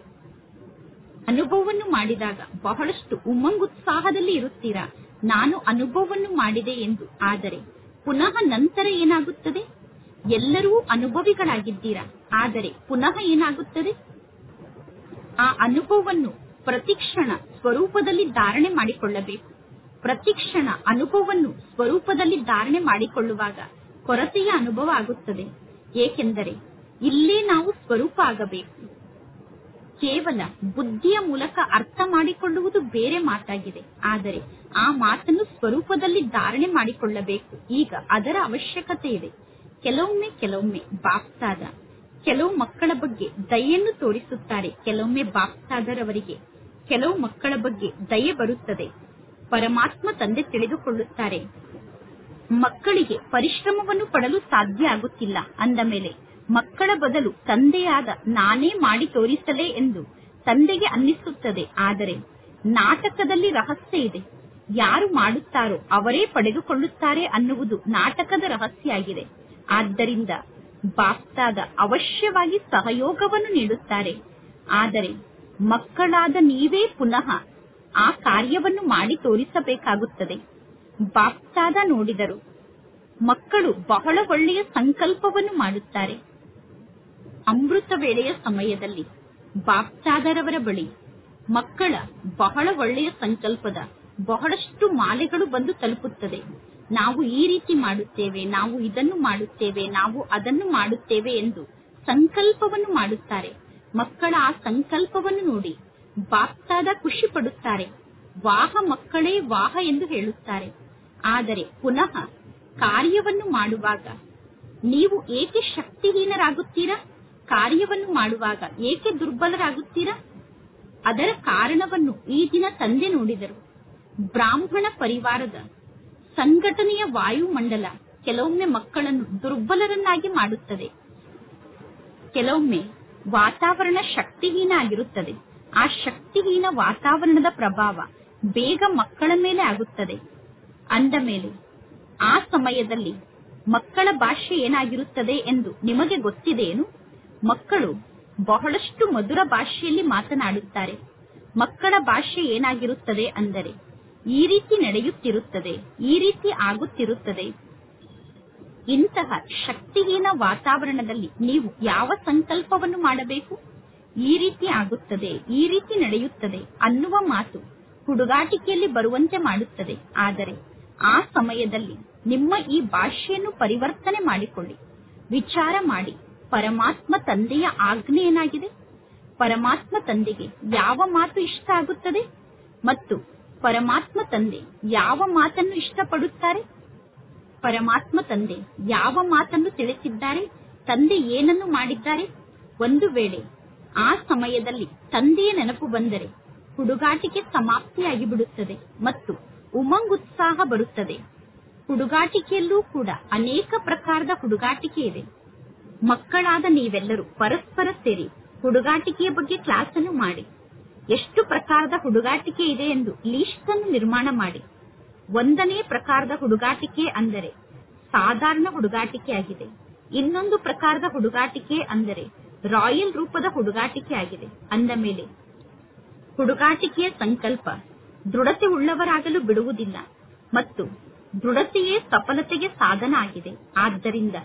ಅನುಭವವನ್ನು ಮಾಡಿದಾಗ ಬಹಳಷ್ಟು ಉಮಂಗುತ್ಸಾಹದಲ್ಲಿ ಇರುತ್ತೀರಾ, ನಾನು ಅನುಭವವನ್ನು ಮಾಡಿದೆ ಎಂದು. ಆದರೆ ಪುನಃ ನಂತರ ಏನಾಗುತ್ತದೆ? ಎಲ್ಲರೂ ಅನುಭವಿಗಳಾಗಿದ್ದೀರಾ, ಆದರೆ ಪುನಃ ಏನಾಗುತ್ತದೆ? ಆ ಅನುಭವವನ್ನು ಪ್ರತಿಕ್ಷಣ ಸ್ವರೂಪದಲ್ಲಿ ಧಾರಣೆ ಮಾಡಿಕೊಳ್ಳಬೇಕು. ಪ್ರತಿಕ್ಷಣ ಅನುಭವವನ್ನು ಸ್ವರೂಪದಲ್ಲಿ ಧಾರಣೆ ಮಾಡಿಕೊಳ್ಳುವಾಗ ಕೊರತೆಯ ಅನುಭವ ಆಗುತ್ತದೆ. ಏಕೆಂದರೆ ಇಲ್ಲೇ ನಾವು ಸ್ವರೂಪ ಆಗಬೇಕು. ಕೇವಲ ಬುದ್ಧಿಯ ಮೂಲಕ ಅರ್ಥ ಮಾಡಿಕೊಳ್ಳುವುದು ಬೇರೆ ಮಾತಾಗಿದೆ, ಆದರೆ ಆ ಮಾತನ್ನು ಸ್ವರೂಪದಲ್ಲಿ ಧಾರಣೆ ಮಾಡಿಕೊಳ್ಳಬೇಕು. ಈಗ ಅದರ ಅವಶ್ಯಕತೆ ಇದೆ. ಕೆಲವೊಮ್ಮೆ ಬಾಪ್ತಾದ ಕೆಲವು ಮಕ್ಕಳ ಬಗ್ಗೆ ದಯೆಯನ್ನು ತೋರಿಸುತ್ತಾರೆ. ಕೆಲವೊಮ್ಮೆ ಬಾಪ್ತಾದರವರಿಗೆ ಕೆಲವು ಮಕ್ಕಳ ಬಗ್ಗೆ ದಯೆ ಬರುತ್ತದೆ. ಪರಮಾತ್ಮ ತಂದೆ ತಿಳಿದುಕೊಳ್ಳುತ್ತಾರೆ, ಮಕ್ಕಳಿಗೆ ಪರಿಶ್ರಮವನ್ನು ಪಡಲು ಸಾಧ್ಯ ಆಗುತ್ತಿಲ್ಲ. ಅಂದ ಮೇಲೆ ಮಕ್ಕಳ ಬದಲು ತಂದೆಯಾದ ನಾನೇ ಮಾಡಿ ತೋರಿಸಲೇ ಎಂದು ತಂದೆಗೆ ಅನ್ನಿಸುತ್ತದೆ. ಆದರೆ ನಾಟಕದಲ್ಲಿ ರಹಸ್ಯ ಇದೆ. ಯಾರು ಮಾಡುತ್ತಾರೋ ಅವರೇ ಪಡೆದುಕೊಳ್ಳುತ್ತಾರೆ ಅನ್ನುವುದು ನಾಟಕದ ರಹಸ್ಯ ಆಗಿದೆ. ಆದ್ದರಿಂದ ಬಾಪ್ತಾದ ಅವಶ್ಯವಾಗಿ ಸಹಯೋಗವನ್ನು ನೀಡುತ್ತಾರೆ. ಆದರೆ ಮಕ್ಕಳಾದ ನೀವೇ ಪುನಃ ಆ ಕಾರ್ಯವನ್ನು ಮಾಡಿ ತೋರಿಸಬೇಕಾಗುತ್ತದೆ. ಬಾಪ್ತಾದ ನೋಡಿದರು, ಮಕ್ಕಳು ಬಹಳ ಒಳ್ಳೆಯ ಸಂಕಲ್ಪವನ್ನು ಮಾಡುತ್ತಾರೆ. ಅಮೃತ ವೇಳೆಯ ಸಮಯದಲ್ಲಿ ಬಾಪ್ತಾದರವರ ಬಳಿ ಮಕ್ಕಳ ಬಹಳ ಒಳ್ಳೆಯ ಸಂಕಲ್ಪದ ಬಹಳಷ್ಟು ಮಾಲೆಗಳು ಬಂದು ತಲುಪುತ್ತದೆ. ನಾವು ಈ ರೀತಿ ಮಾಡುತ್ತೇವೆ, ನಾವು ಇದನ್ನು ಮಾಡುತ್ತೇವೆ, ನಾವು ಅದನ್ನು ಮಾಡುತ್ತೇವೆ ಎಂದು ಸಂಕಲ್ಪವನ್ನು ಮಾಡುತ್ತಾರೆ. ಮಕ್ಕಳ ಆ ಸಂಕಲ್ಪವನ್ನು ನೋಡಿ ಬಾಪ್ತಾದ ಖುಷಿ ಪಡುತ್ತಾರೆ. ವಾಹ ಮಕ್ಕಳೇ ವಾಹ ಎಂದು ಹೇಳುತ್ತಾರೆ. ಆದರೆ ಪುನಃ ಕಾರ್ಯವನ್ನು ಮಾಡುವಾಗ ನೀವು ಏಕೆ ಶಕ್ತಿಹೀನರಾಗುತ್ತೀರಾ? ಕಾರ್ಯವನ್ನು ಮಾಡುವಾಗ ಏಕೆ ದುರ್ಬಲರಾಗುತ್ತೀರಾ? ಅದರ ಕಾರಣವನ್ನು ಈ ದಿನ ತಂದೆ ನೋಡಿದರು. ಬ್ರಾಹ್ಮಣ ಪರಿವಾರದ ಸಂಘಟನೆಯ ವಾಯುಮಂಡಲ ಕೆಲವೊಮ್ಮೆ ಮಕ್ಕಳನ್ನು ದುರ್ಬಲರನ್ನಾಗಿ ಮಾಡುತ್ತದೆ. ಕೆಲವೊಮ್ಮೆ ವಾತಾವರಣ ಶಕ್ತಿಹೀನ ಆಗಿರುತ್ತದೆ. ಆ ಶಕ್ತಿಹೀನ ವಾತಾವರಣದ ಪ್ರಭಾವ ಬೇಗ ಮಕ್ಕಳ ಮೇಲೆ ಆಗುತ್ತದೆ. ಅಂದ ಮೇಲೆ ಆ ಸಮಯದಲ್ಲಿ ಮಕ್ಕಳ ಭಾಷೆ ಏನಾಗಿರುತ್ತದೆ ಎಂದು ನಿಮಗೆ ಗೊತ್ತಿದೆಯೇನು? ಮಕ್ಕಳು ಬಹಳಷ್ಟು ಮಧುರ ಭಾಷೆಯಲ್ಲಿ ಮಾತನಾಡುತ್ತಾರೆ. ಮಕ್ಕಳ ಭಾಷೆ ಏನಾಗಿರುತ್ತದೆ ಅಂದರೆ ಈ ರೀತಿ ನಡೆಯುತ್ತಿರುತ್ತದೆ, ಈ ರೀತಿ ಆಗುತ್ತಿರುತ್ತದೆ. ಇಂತಹ ಶಕ್ತಿಹೀನ ವಾತಾವರಣದಲ್ಲಿ ನೀವು ಯಾವ ಸಂಕಲ್ಪವನ್ನು ಮಾಡಬೇಕು? ಈ ರೀತಿ ಆಗುತ್ತದೆ, ಈ ರೀತಿ ನಡೆಯುತ್ತದೆ ಅನ್ನುವ ಮಾತು ಹುಡುಗಾಟಿಕೆಯಲ್ಲಿ ಬರುವಂತೆ ಮಾಡುತ್ತದೆ. ಆದರೆ ಆ ಸಮಯದಲ್ಲಿ ನಿಮ್ಮ ಈ ಭಾಷೆಯನ್ನು ಪರಿವರ್ತನೆ ಮಾಡಿಕೊಳ್ಳಿ. ವಿಚಾರ ಮಾಡಿ, ಪರಮಾತ್ಮ ತಂದೆಯ ಆಜ್ಞೆ ಏನಾಗಿದೆ? ಪರಮಾತ್ಮ ತಂದೆಗೆ ಯಾವ ಮಾತು ಇಷ್ಟ ಆಗುತ್ತದೆ ಮತ್ತು ಪರಮಾತ್ಮ ತಂದೆ ಯಾವ ಮಾತನ್ನು ಇಷ್ಟಪಡುತ್ತಾರೆ? ಪರಮಾತ್ಮ ತಂದೆ ಯಾವ ಮಾತನ್ನು ತಿಳಿಸಿದ್ದಾರೆ? ತಂದೆ ಏನನ್ನು ಮಾಡಿದ್ದಾರೆ? ಒಂದು ವೇಳೆ ಆ ಸಮಯದಲ್ಲಿ ತಂದೆಯ ನೆನಪು ಬಂದರೆ ಹುಡುಗಾಟಿಕೆ ಸಮಾಪ್ತಿಯಾಗಿ ಬಿಡುತ್ತದೆ ಮತ್ತು ಉಮಂಗುತ್ಸಾಹ ಬರುತ್ತದೆ. ಹುಡುಗಾಟಿಕೆಯಲ್ಲೂ ಕೂಡ ಅನೇಕ ಪ್ರಕಾರದ ಹುಡುಗಾಟಿಕೆ ಇದೆ. ಮಕ್ಕಳಾದ ನೀವೆಲ್ಲರೂ ಪರಸ್ಪರ ಸೇರಿ ಹುಡುಗಾಟಿಕೆಯ ಬಗ್ಗೆ ಕ್ಲಾಸ್ ಅನ್ನು ಮಾಡಿ. ಎಷ್ಟು ಪ್ರಕಾರದ ಹುಡುಗಾಟಿಕೆ ಇದೆ ಎಂದು ಲೀಸ್ಟ್ ಅನ್ನು ನಿರ್ಮಾಣ ಮಾಡಿ. 1ನೇ ಪ್ರಕಾರದ ಹುಡುಗಾಟಿಕೆ ಅಂದರೆ ಸಾಧಾರಣ ಹುಡುಗಾಟಿಕೆ ಆಗಿದೆ. ಇನ್ನೊಂದು ಪ್ರಕಾರದ ಹುಡುಗಾಟಿಕೆ ಅಂದರೆ ರಾಯಲ್ ರೂಪದ ಹುಡುಗಾಟಿಕೆ ಆಗಿದೆ. ಅಂದ ಮೇಲೆ ಹುಡುಗಾಟಿಕೆಯ ಸಂಕಲ್ಪ ದೃಢತೆ ಉಳ್ಳವರಾಗಲು ಬಿಡುವುದಿಲ್ಲ ಮತ್ತು ದೃಢತೆಯೇ ಸಫಲತೆಗೆ ಸಾಧನ ಆಗಿದೆ. ಆದ್ದರಿಂದ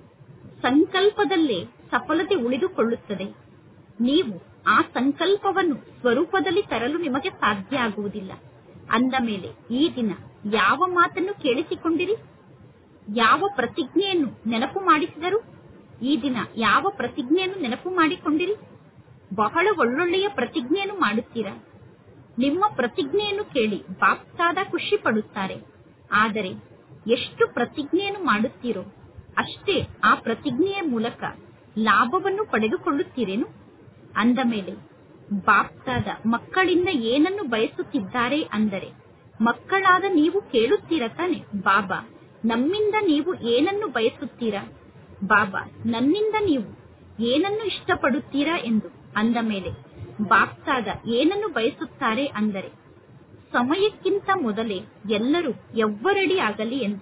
ಸಂಕಲ್ಪದಲ್ಲೇ ಸಫಲತೆ ಉಳಿದುಕೊಳ್ಳುತ್ತದೆ. ನೀವು ಆ ಸಂಕಲ್ಪವನ್ನು ಸ್ವರೂಪದಲ್ಲಿ ತರಲು ನಿಮಗೆ ಸಾಧ್ಯ ಆಗುವುದಿಲ್ಲ. ಅಂದ ಮೇಲೆ ಈ ದಿನ ಯಾವ ಮಾತನ್ನು ಕೇಳಿಸಿಕೊಂಡಿರಿ? ಯಾವ ಪ್ರತಿಜ್ಞೆಯನ್ನು ನೆನಪು ಮಾಡಿಸಿದರು? ಈ ದಿನ ಯಾವ ಪ್ರತಿಜ್ಞೆಯನ್ನು ನೆನಪು ಮಾಡಿಕೊಂಡಿರಿ? ಬಹಳ ಒಳ್ಳೊಳ್ಳೆಯ ಪ್ರತಿಜ್ಞೆಯನ್ನು ಮಾಡುತ್ತೀರಾ. ನಿಮ್ಮ ಪ್ರತಿಜ್ಞೆಯನ್ನು ಕೇಳಿ ಬಾಪ್ತಾದ ಖುಷಿ ಪಡುತ್ತಾರೆ. ಆದರೆ ಎಷ್ಟು ಪ್ರತಿಜ್ಞೆಯನ್ನು ಮಾಡುತ್ತೀರೋ ಅಷ್ಟೇ ಆ ಪ್ರತಿಜ್ಞೆಯ ಮೂಲಕ ಲಾಭವನ್ನು ಪಡೆದುಕೊಳ್ಳುತ್ತೀರೇನು? ಅಂದ ಮೇಲೆ ಬಾಪ್ತಾದ ಮಕ್ಕಳಿಂದ ಏನನ್ನು ಬಯಸುತ್ತಿದ್ದಾರೆ ಅಂದರೆ ಮಕ್ಕಳಾದ ನೀವು ಕೇಳುತ್ತೀರಾ ತಾನೆ, ಬಾಬಾ ನಮ್ಮಿಂದ ನೀವು ಏನನ್ನು ಬಯಸುತ್ತೀರಾ? ಬಾಬಾ ನನ್ನಿಂದ ನೀವು ಏನನ್ನು ಇಷ್ಟಪಡುತ್ತೀರಾ ಎಂದು. ಅಂದ ಮೇಲೆ ಬಾಪ್ತಾದ ಏನನ್ನು ಬಯಸುತ್ತಾರೆ ಅಂದರೆ ಸಮಯಕ್ಕಿಂತ ಮೊದಲೇ ಎಲ್ಲರೂ ಎವ್ವರೆಡಿ ಆಗಲಿ ಎಂದು.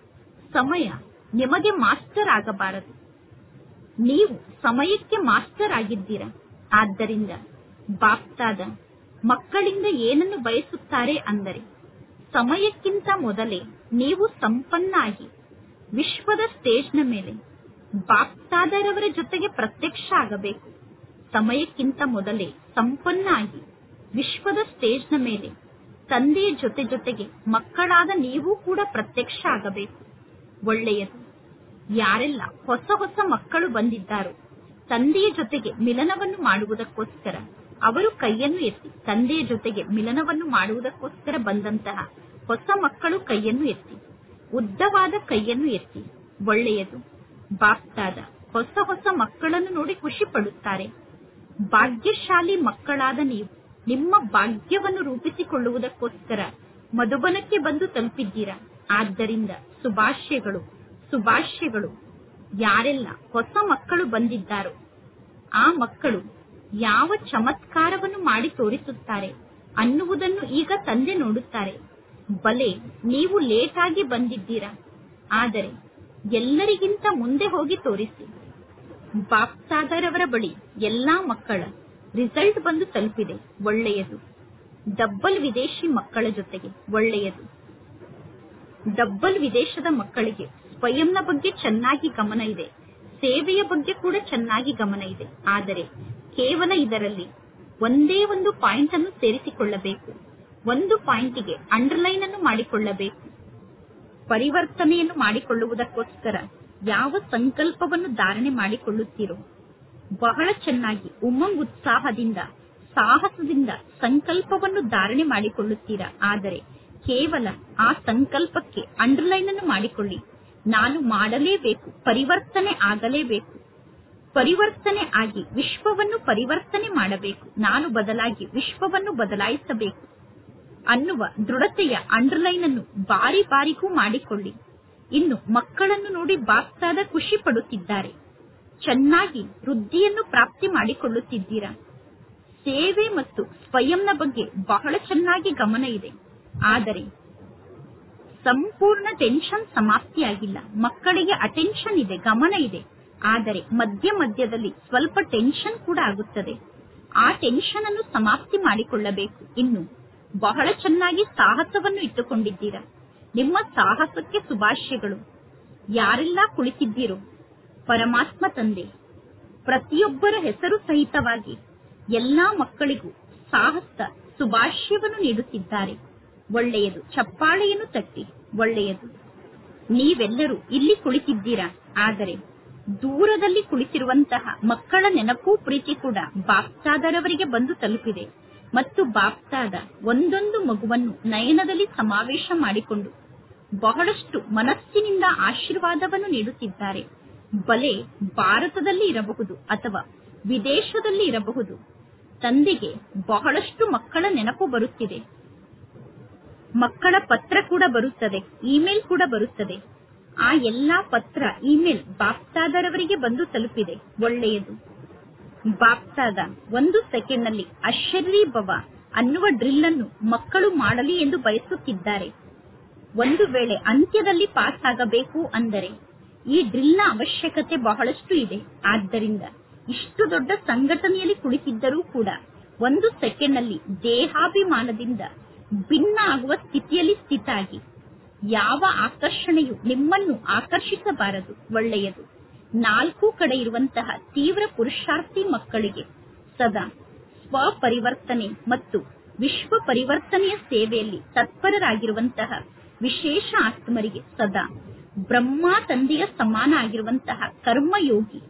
ಸಮಯ ನಿಮಗೆ ಮಾಸ್ಟರ್ ಆಗಬಾರದು. ನೀವು ಸಮಯಕ್ಕೆ ಮಾಸ್ಟರ್ ಆಗಿದ್ದೀರಾ. ಆದ್ದರಿಂದ ಬಾಪ್ತಾದ ಮಕ್ಕಳಿಂದ ಏನನ್ನು ಬಯಸುತ್ತಾರೆ ಅಂದರೆ ಸಮಯಕ್ಕಿಂತ ಮೊದಲೇ ನೀವು ಸಂಪನ್ನ ಆಗಿ ವಿಶ್ವದ ಸ್ಟೇಜ್ನ ಮೇಲೆ ಬಾಪ್ತಾದರವರ ಜೊತೆಗೆ ಪ್ರತ್ಯಕ್ಷ ಆಗಬೇಕು. ಸಮಯಕ್ಕಿಂತ ಮೊದಲೇ ಸಂಪನ್ನ ಆಗಿ ವಿಶ್ವದ ಸ್ಟೇಜ್ನ ಮೇಲೆ ತಂದೆಯ ಜೊತೆಗೆ ಮಕ್ಕಳಾದ ನೀವು ಕೂಡ ಪ್ರತ್ಯಕ್ಷ ಆಗಬೇಕು. ಒಳ್ಳೆಯದು. ಯಾರೆಲ್ಲ ಹೊಸ ಹೊಸ ಮಕ್ಕಳು ಬಂದಿದ್ದಾರೋ ತಂದೆಯ ಜೊತೆಗೆ ಮಿಲನವನ್ನು ಮಾಡುವುದಕ್ಕೋಸ್ಕರ ಅವರು ಕೈಯನ್ನು ಎತ್ತಿ. ತಂದೆಯ ಜೊತೆಗೆ ಮಿಲನವನ್ನು ಮಾಡುವುದಕ್ಕೋಸ್ಕರ ಬಂದಂತಹ ಹೊಸ ಮಕ್ಕಳು ಕೈಯನ್ನು ಎತ್ತಿ, ಉದ್ದವಾದ ಕೈಯನ್ನು ಎತ್ತಿ. ಒಳ್ಳೆಯದು. ಬಾಪ್ತಾದ ಹೊಸ ಹೊಸ ಮಕ್ಕಳನ್ನು ನೋಡಿ ಖುಷಿ ಪಡುತ್ತಾರೆ. ಭಾಗ್ಯಶಾಲಿ ಮಕ್ಕಳಾದ ನೀವು ನಿಮ್ಮ ಭಾಗ್ಯವನ್ನು ರೂಪಿಸಿಕೊಳ್ಳುವುದಕ್ಕೋಸ್ಕರ ಮಧುಬನಕ್ಕೆ ಬಂದು ತಲುಪಿದ್ದೀರಾ. ಆದ್ದರಿಂದ ಶುಭಾಶಯಗಳು, ಶುಭಾಶಯಗಳು. ಯಾರೆಲ್ಲ ಹೊಸ ಮಕ್ಕಳು ಬಂದಿದ್ದಾರೋ ಆ ಮಕ್ಕಳು ಯಾವ ಚಮತ್ಕಾರವನ್ನು ಮಾಡಿ ತೋರಿಸುತ್ತಾರೆ ಅನ್ನುವುದನ್ನು ಈಗ ತಂದೆ ನೋಡುತ್ತಾರೆ. ಬಲೆ ನೀವು ಲೇಟ್ ಆಗಿ ಬಂದಿದ್ದೀರಾ, ಆದರೆ ಎಲ್ಲರಿಗಿಂತ ಮುಂದೆ ಹೋಗಿ ತೋರಿಸಿ. ಬಾಪ್ತಾದರವರ ಬಳಿ ಎಲ್ಲಾ ಮಕ್ಕಳ ರಿಸಲ್ಟ್ ಬಂದು ತಲುಪಿದೆ, ಒಳ್ಳೆಯದು. ಡಬ್ಬಲ್ ವಿದೇಶಿ ಮಕ್ಕಳ ಜೊತೆಗೆ ಒಳ್ಳೆಯದು. ಡಬ್ಬಲ್ ವಿದೇಶದ ಮಕ್ಕಳಿಗೆ ಸ್ವಯಂನ ಬಗ್ಗೆ ಚೆನ್ನಾಗಿ ಗಮನ ಇದೆ, ಸೇವೆಯ ಬಗ್ಗೆ ಕೂಡ ಚೆನ್ನಾಗಿ ಗಮನ ಇದೆ. ಆದರೆ ಕೇವಲ ಇದರಲ್ಲಿ ಒಂದೇ ಒಂದು ಪಾಯಿಂಟ್ ಅನ್ನು ಸೇರಿಸಿಕೊಳ್ಳಬೇಕು, ಒಂದು ಪಾಯಿಂಟಿಗೆ ಅಂಡರ್ಲೈನ್ ಅನ್ನು ಮಾಡಿಕೊಳ್ಳಬೇಕು. ಪರಿವರ್ತನೆಯನ್ನು ಮಾಡಿಕೊಳ್ಳುವುದಕ್ಕೋಸ್ಕರ ಯಾವ ಸಂಕಲ್ಪವನ್ನು ಧಾರಣೆ ಮಾಡಿಕೊಳ್ಳುತ್ತೀರೋ ಬಹಳ ಚೆನ್ನಾಗಿ ಉಮಂಗ್ ಉತ್ಸಾಹದಿಂದ ಸಾಹಸದಿಂದ ಸಂಕಲ್ಪವನ್ನು ಧಾರಣೆ ಮಾಡಿಕೊಳ್ಳುತ್ತೀರಾ. ಆದರೆ ಕೇವಲ ಆ ಸಂಕಲ್ಪಕ್ಕೆ ಅಂಡರ್ಲೈನ್ ಅನ್ನು ಮಾಡಿಕೊಳ್ಳಿ, ನಾನು ಮಾಡಲೇಬೇಕು, ಪರಿವರ್ತನೆ ಆಗಲೇಬೇಕು, ಪರಿವರ್ತನೆ ಆಗಿ ವಿಶ್ವವನ್ನು ಪರಿವರ್ತನೆ ಮಾಡಬೇಕು, ನಾನು ಬದಲಾಗಿ ವಿಶ್ವವನ್ನು ಬದಲಾಯಿಸಬೇಕು ಅನ್ನುವ ದೃಢತೆಯ ಅಂಡರ್ಲೈನ್ ಅನ್ನು ಬಾರಿ ಬಾರಿಗೂ ಮಾಡಿಕೊಳ್ಳಿ. ಇನ್ನು ಮಕ್ಕಳನ್ನು ನೋಡಿ ಬಾಪ್ತಾದ ಖುಷಿ ಪಡುತ್ತಿದ್ದಾರೆ, ಚೆನ್ನಾಗಿ ವೃದ್ಧಿಯನ್ನು ಪ್ರಾಪ್ತಿ ಮಾಡಿಕೊಳ್ಳುತ್ತಿದ್ದೀರಾ. ಸೇವೆ ಮತ್ತು ಸ್ವಯಂನ ಬಗ್ಗೆ ಬಹಳ ಚೆನ್ನಾಗಿ ಗಮನ ಇದೆ. ಆದರೆ ಸಂಪೂರ್ಣ ಟೆನ್ಷನ್ ಸಮಾಪ್ತಿಯಾಗಿಲ್ಲ. ಮಕ್ಕಳಿಗೆ ಅಟೆನ್ಷನ್ ಇದೆ, ಗಮನ ಇದೆ. ಆದರೆ ಮಧ್ಯ ಮಧ್ಯದಲ್ಲಿ ಸ್ವಲ್ಪ ಟೆನ್ಷನ್ ಕೂಡ ಆಗುತ್ತದೆ. ಆ ಟೆನ್ಷನ್ ಅನ್ನು ಸಮಾಪ್ತಿ ಮಾಡಿಕೊಳ್ಳಬೇಕು. ಇನ್ನು ಬಹಳ ಚೆನ್ನಾಗಿ ಸಾಹಸವನ್ನು ಇಟ್ಟುಕೊಂಡಿದ್ದೀರಾ. ನಿಮ್ಮ ಸಾಹಸಕ್ಕೆ ಶುಭಾಶಯಗಳು. ಯಾರೆಲ್ಲ ಕುಳಿತಿದ್ದೀರೋ ಪರಮಾತ್ಮ ತಂದೆ ಪ್ರತಿಯೊಬ್ಬರ ಹೆಸರು ಸಹಿತವಾಗಿ ಎಲ್ಲಾ ಮಕ್ಕಳಿಗೂ ಸಾಹಸ ಶುಭಾಶಯವನ್ನು ನೀಡುತ್ತಿದ್ದಾರೆ. ಒಳ್ಳೆಯದು. ಚಪ್ಪಾಳೆಯನ್ನು ತಟ್ಟಿ. ಒಳ್ಳೆಯದು. ನೀವೆಲ್ಲರೂ ಇಲ್ಲಿ ಕುಳಿತಿದ್ದೀರಾ. ಆದರೆ ದೂರದಲ್ಲಿ ಕುಳಿತಿರುವಂತಹ ಮಕ್ಕಳ ನೆನಪು ಪ್ರೀತಿ ಕೂಡ ಬಾಪ್ತಾದರವರಿಗೆ ಬಂದು ತಲುಪಿದೆ ಮತ್ತು ಬಾಪ್ತಾದ ಒಂದೊಂದು ಮಗುವನ್ನು ನಯನದಲ್ಲಿ ಸಮಾವೇಶ ಮಾಡಿಕೊಂಡು ಬಹಳಷ್ಟು ಮನಸ್ಸಿನಿಂದ ಆಶೀರ್ವಾದವನ್ನು ನೀಡುತ್ತಿದ್ದಾರೆ. ಬಲೆ ಭಾರತದಲ್ಲಿ ಇರಬಹುದು ಅಥವಾ ವಿದೇಶದಲ್ಲಿ ಇರಬಹುದು, ತಂದೆಗೆ ಬಹಳಷ್ಟು ಮಕ್ಕಳ ನೆನಪು ಬರುತ್ತಿದೆ. ಮಕ್ಕಳ ಪತ್ರ ಕೂಡ ಬರುತ್ತದೆ, ಇಮೇಲ್ ಕೂಡ ಬರುತ್ತದೆ. ಆ ಎಲ್ಲಾ ಪತ್ರ ಇಮೇಲ್ ಬಾಪ್ತಾದರವರಿಗೆ ಬಂದು ತಲುಪಿದೆ. ಒಳ್ಳೆಯದು. ಬಾಪ್ತಾದ 1 ಸೆಕೆಂಡ್ನಲ್ಲಿ ಅಶ್ಚರ್ಯ ಭವ ಅನ್ನುವ ಡ್ರಿಲ್ ಅನ್ನು ಮಕ್ಕಳು ಮಾಡಲಿ ಎಂದು ಬಯಸುತ್ತಿದ್ದಾರೆ. ಒಂದು ವೇಳೆ ಅಂತ್ಯದಲ್ಲಿ ಪಾಸ್ ಆಗಬೇಕು ಅಂದರೆ ಈ ಡ್ರಿಲ್ನ ಅವಶ್ಯಕತೆ ಬಹಳಷ್ಟು ಇದೆ. ಆದ್ದರಿಂದ ಇಷ್ಟು ದೊಡ್ಡ ಸಂಘಟನೆಯಲ್ಲಿ ಕುಳಿತಿದ್ದರೂ ಕೂಡ 1 ಸೆಕೆಂಡ್ನಲ್ಲಿ ದೇಹಾಭಿಮಾನದಿಂದ ಭಿನ್ನ ಆಗುವ ಸ್ಥಿತಿಯಲ್ಲಿ ಸ್ಥಿತಾಗಿ ಯಾವ ಆಕರ್ಷಣೆಯು ನಿಮ್ಮನ್ನು ಆಕರ್ಷಿಸಬಾರದು. ಒಳ್ಳೆಯದು. 4 ಕಡೆ ಇರುವಂತಹ ತೀವ್ರ ಪುರುಷಾರ್ಥಿ ಮಕ್ಕಳಿಗೆ ಸದಾ ಸ್ವಪರಿವರ್ತನೆ ಮತ್ತು ವಿಶ್ವ ಪರಿವರ್ತನೆಯ ಸೇವೆಯಲ್ಲಿ ತತ್ಪರರಾಗಿರುವಂತಹ ವಿಶೇಷ ಆತ್ಮರಿಗೆ ಸದಾ ಬ್ರಹ್ಮ ತಂದೆಯ ಸಮಾನ ಆಗಿರುವಂತಹ ಕರ್ಮಯೋಗಿ,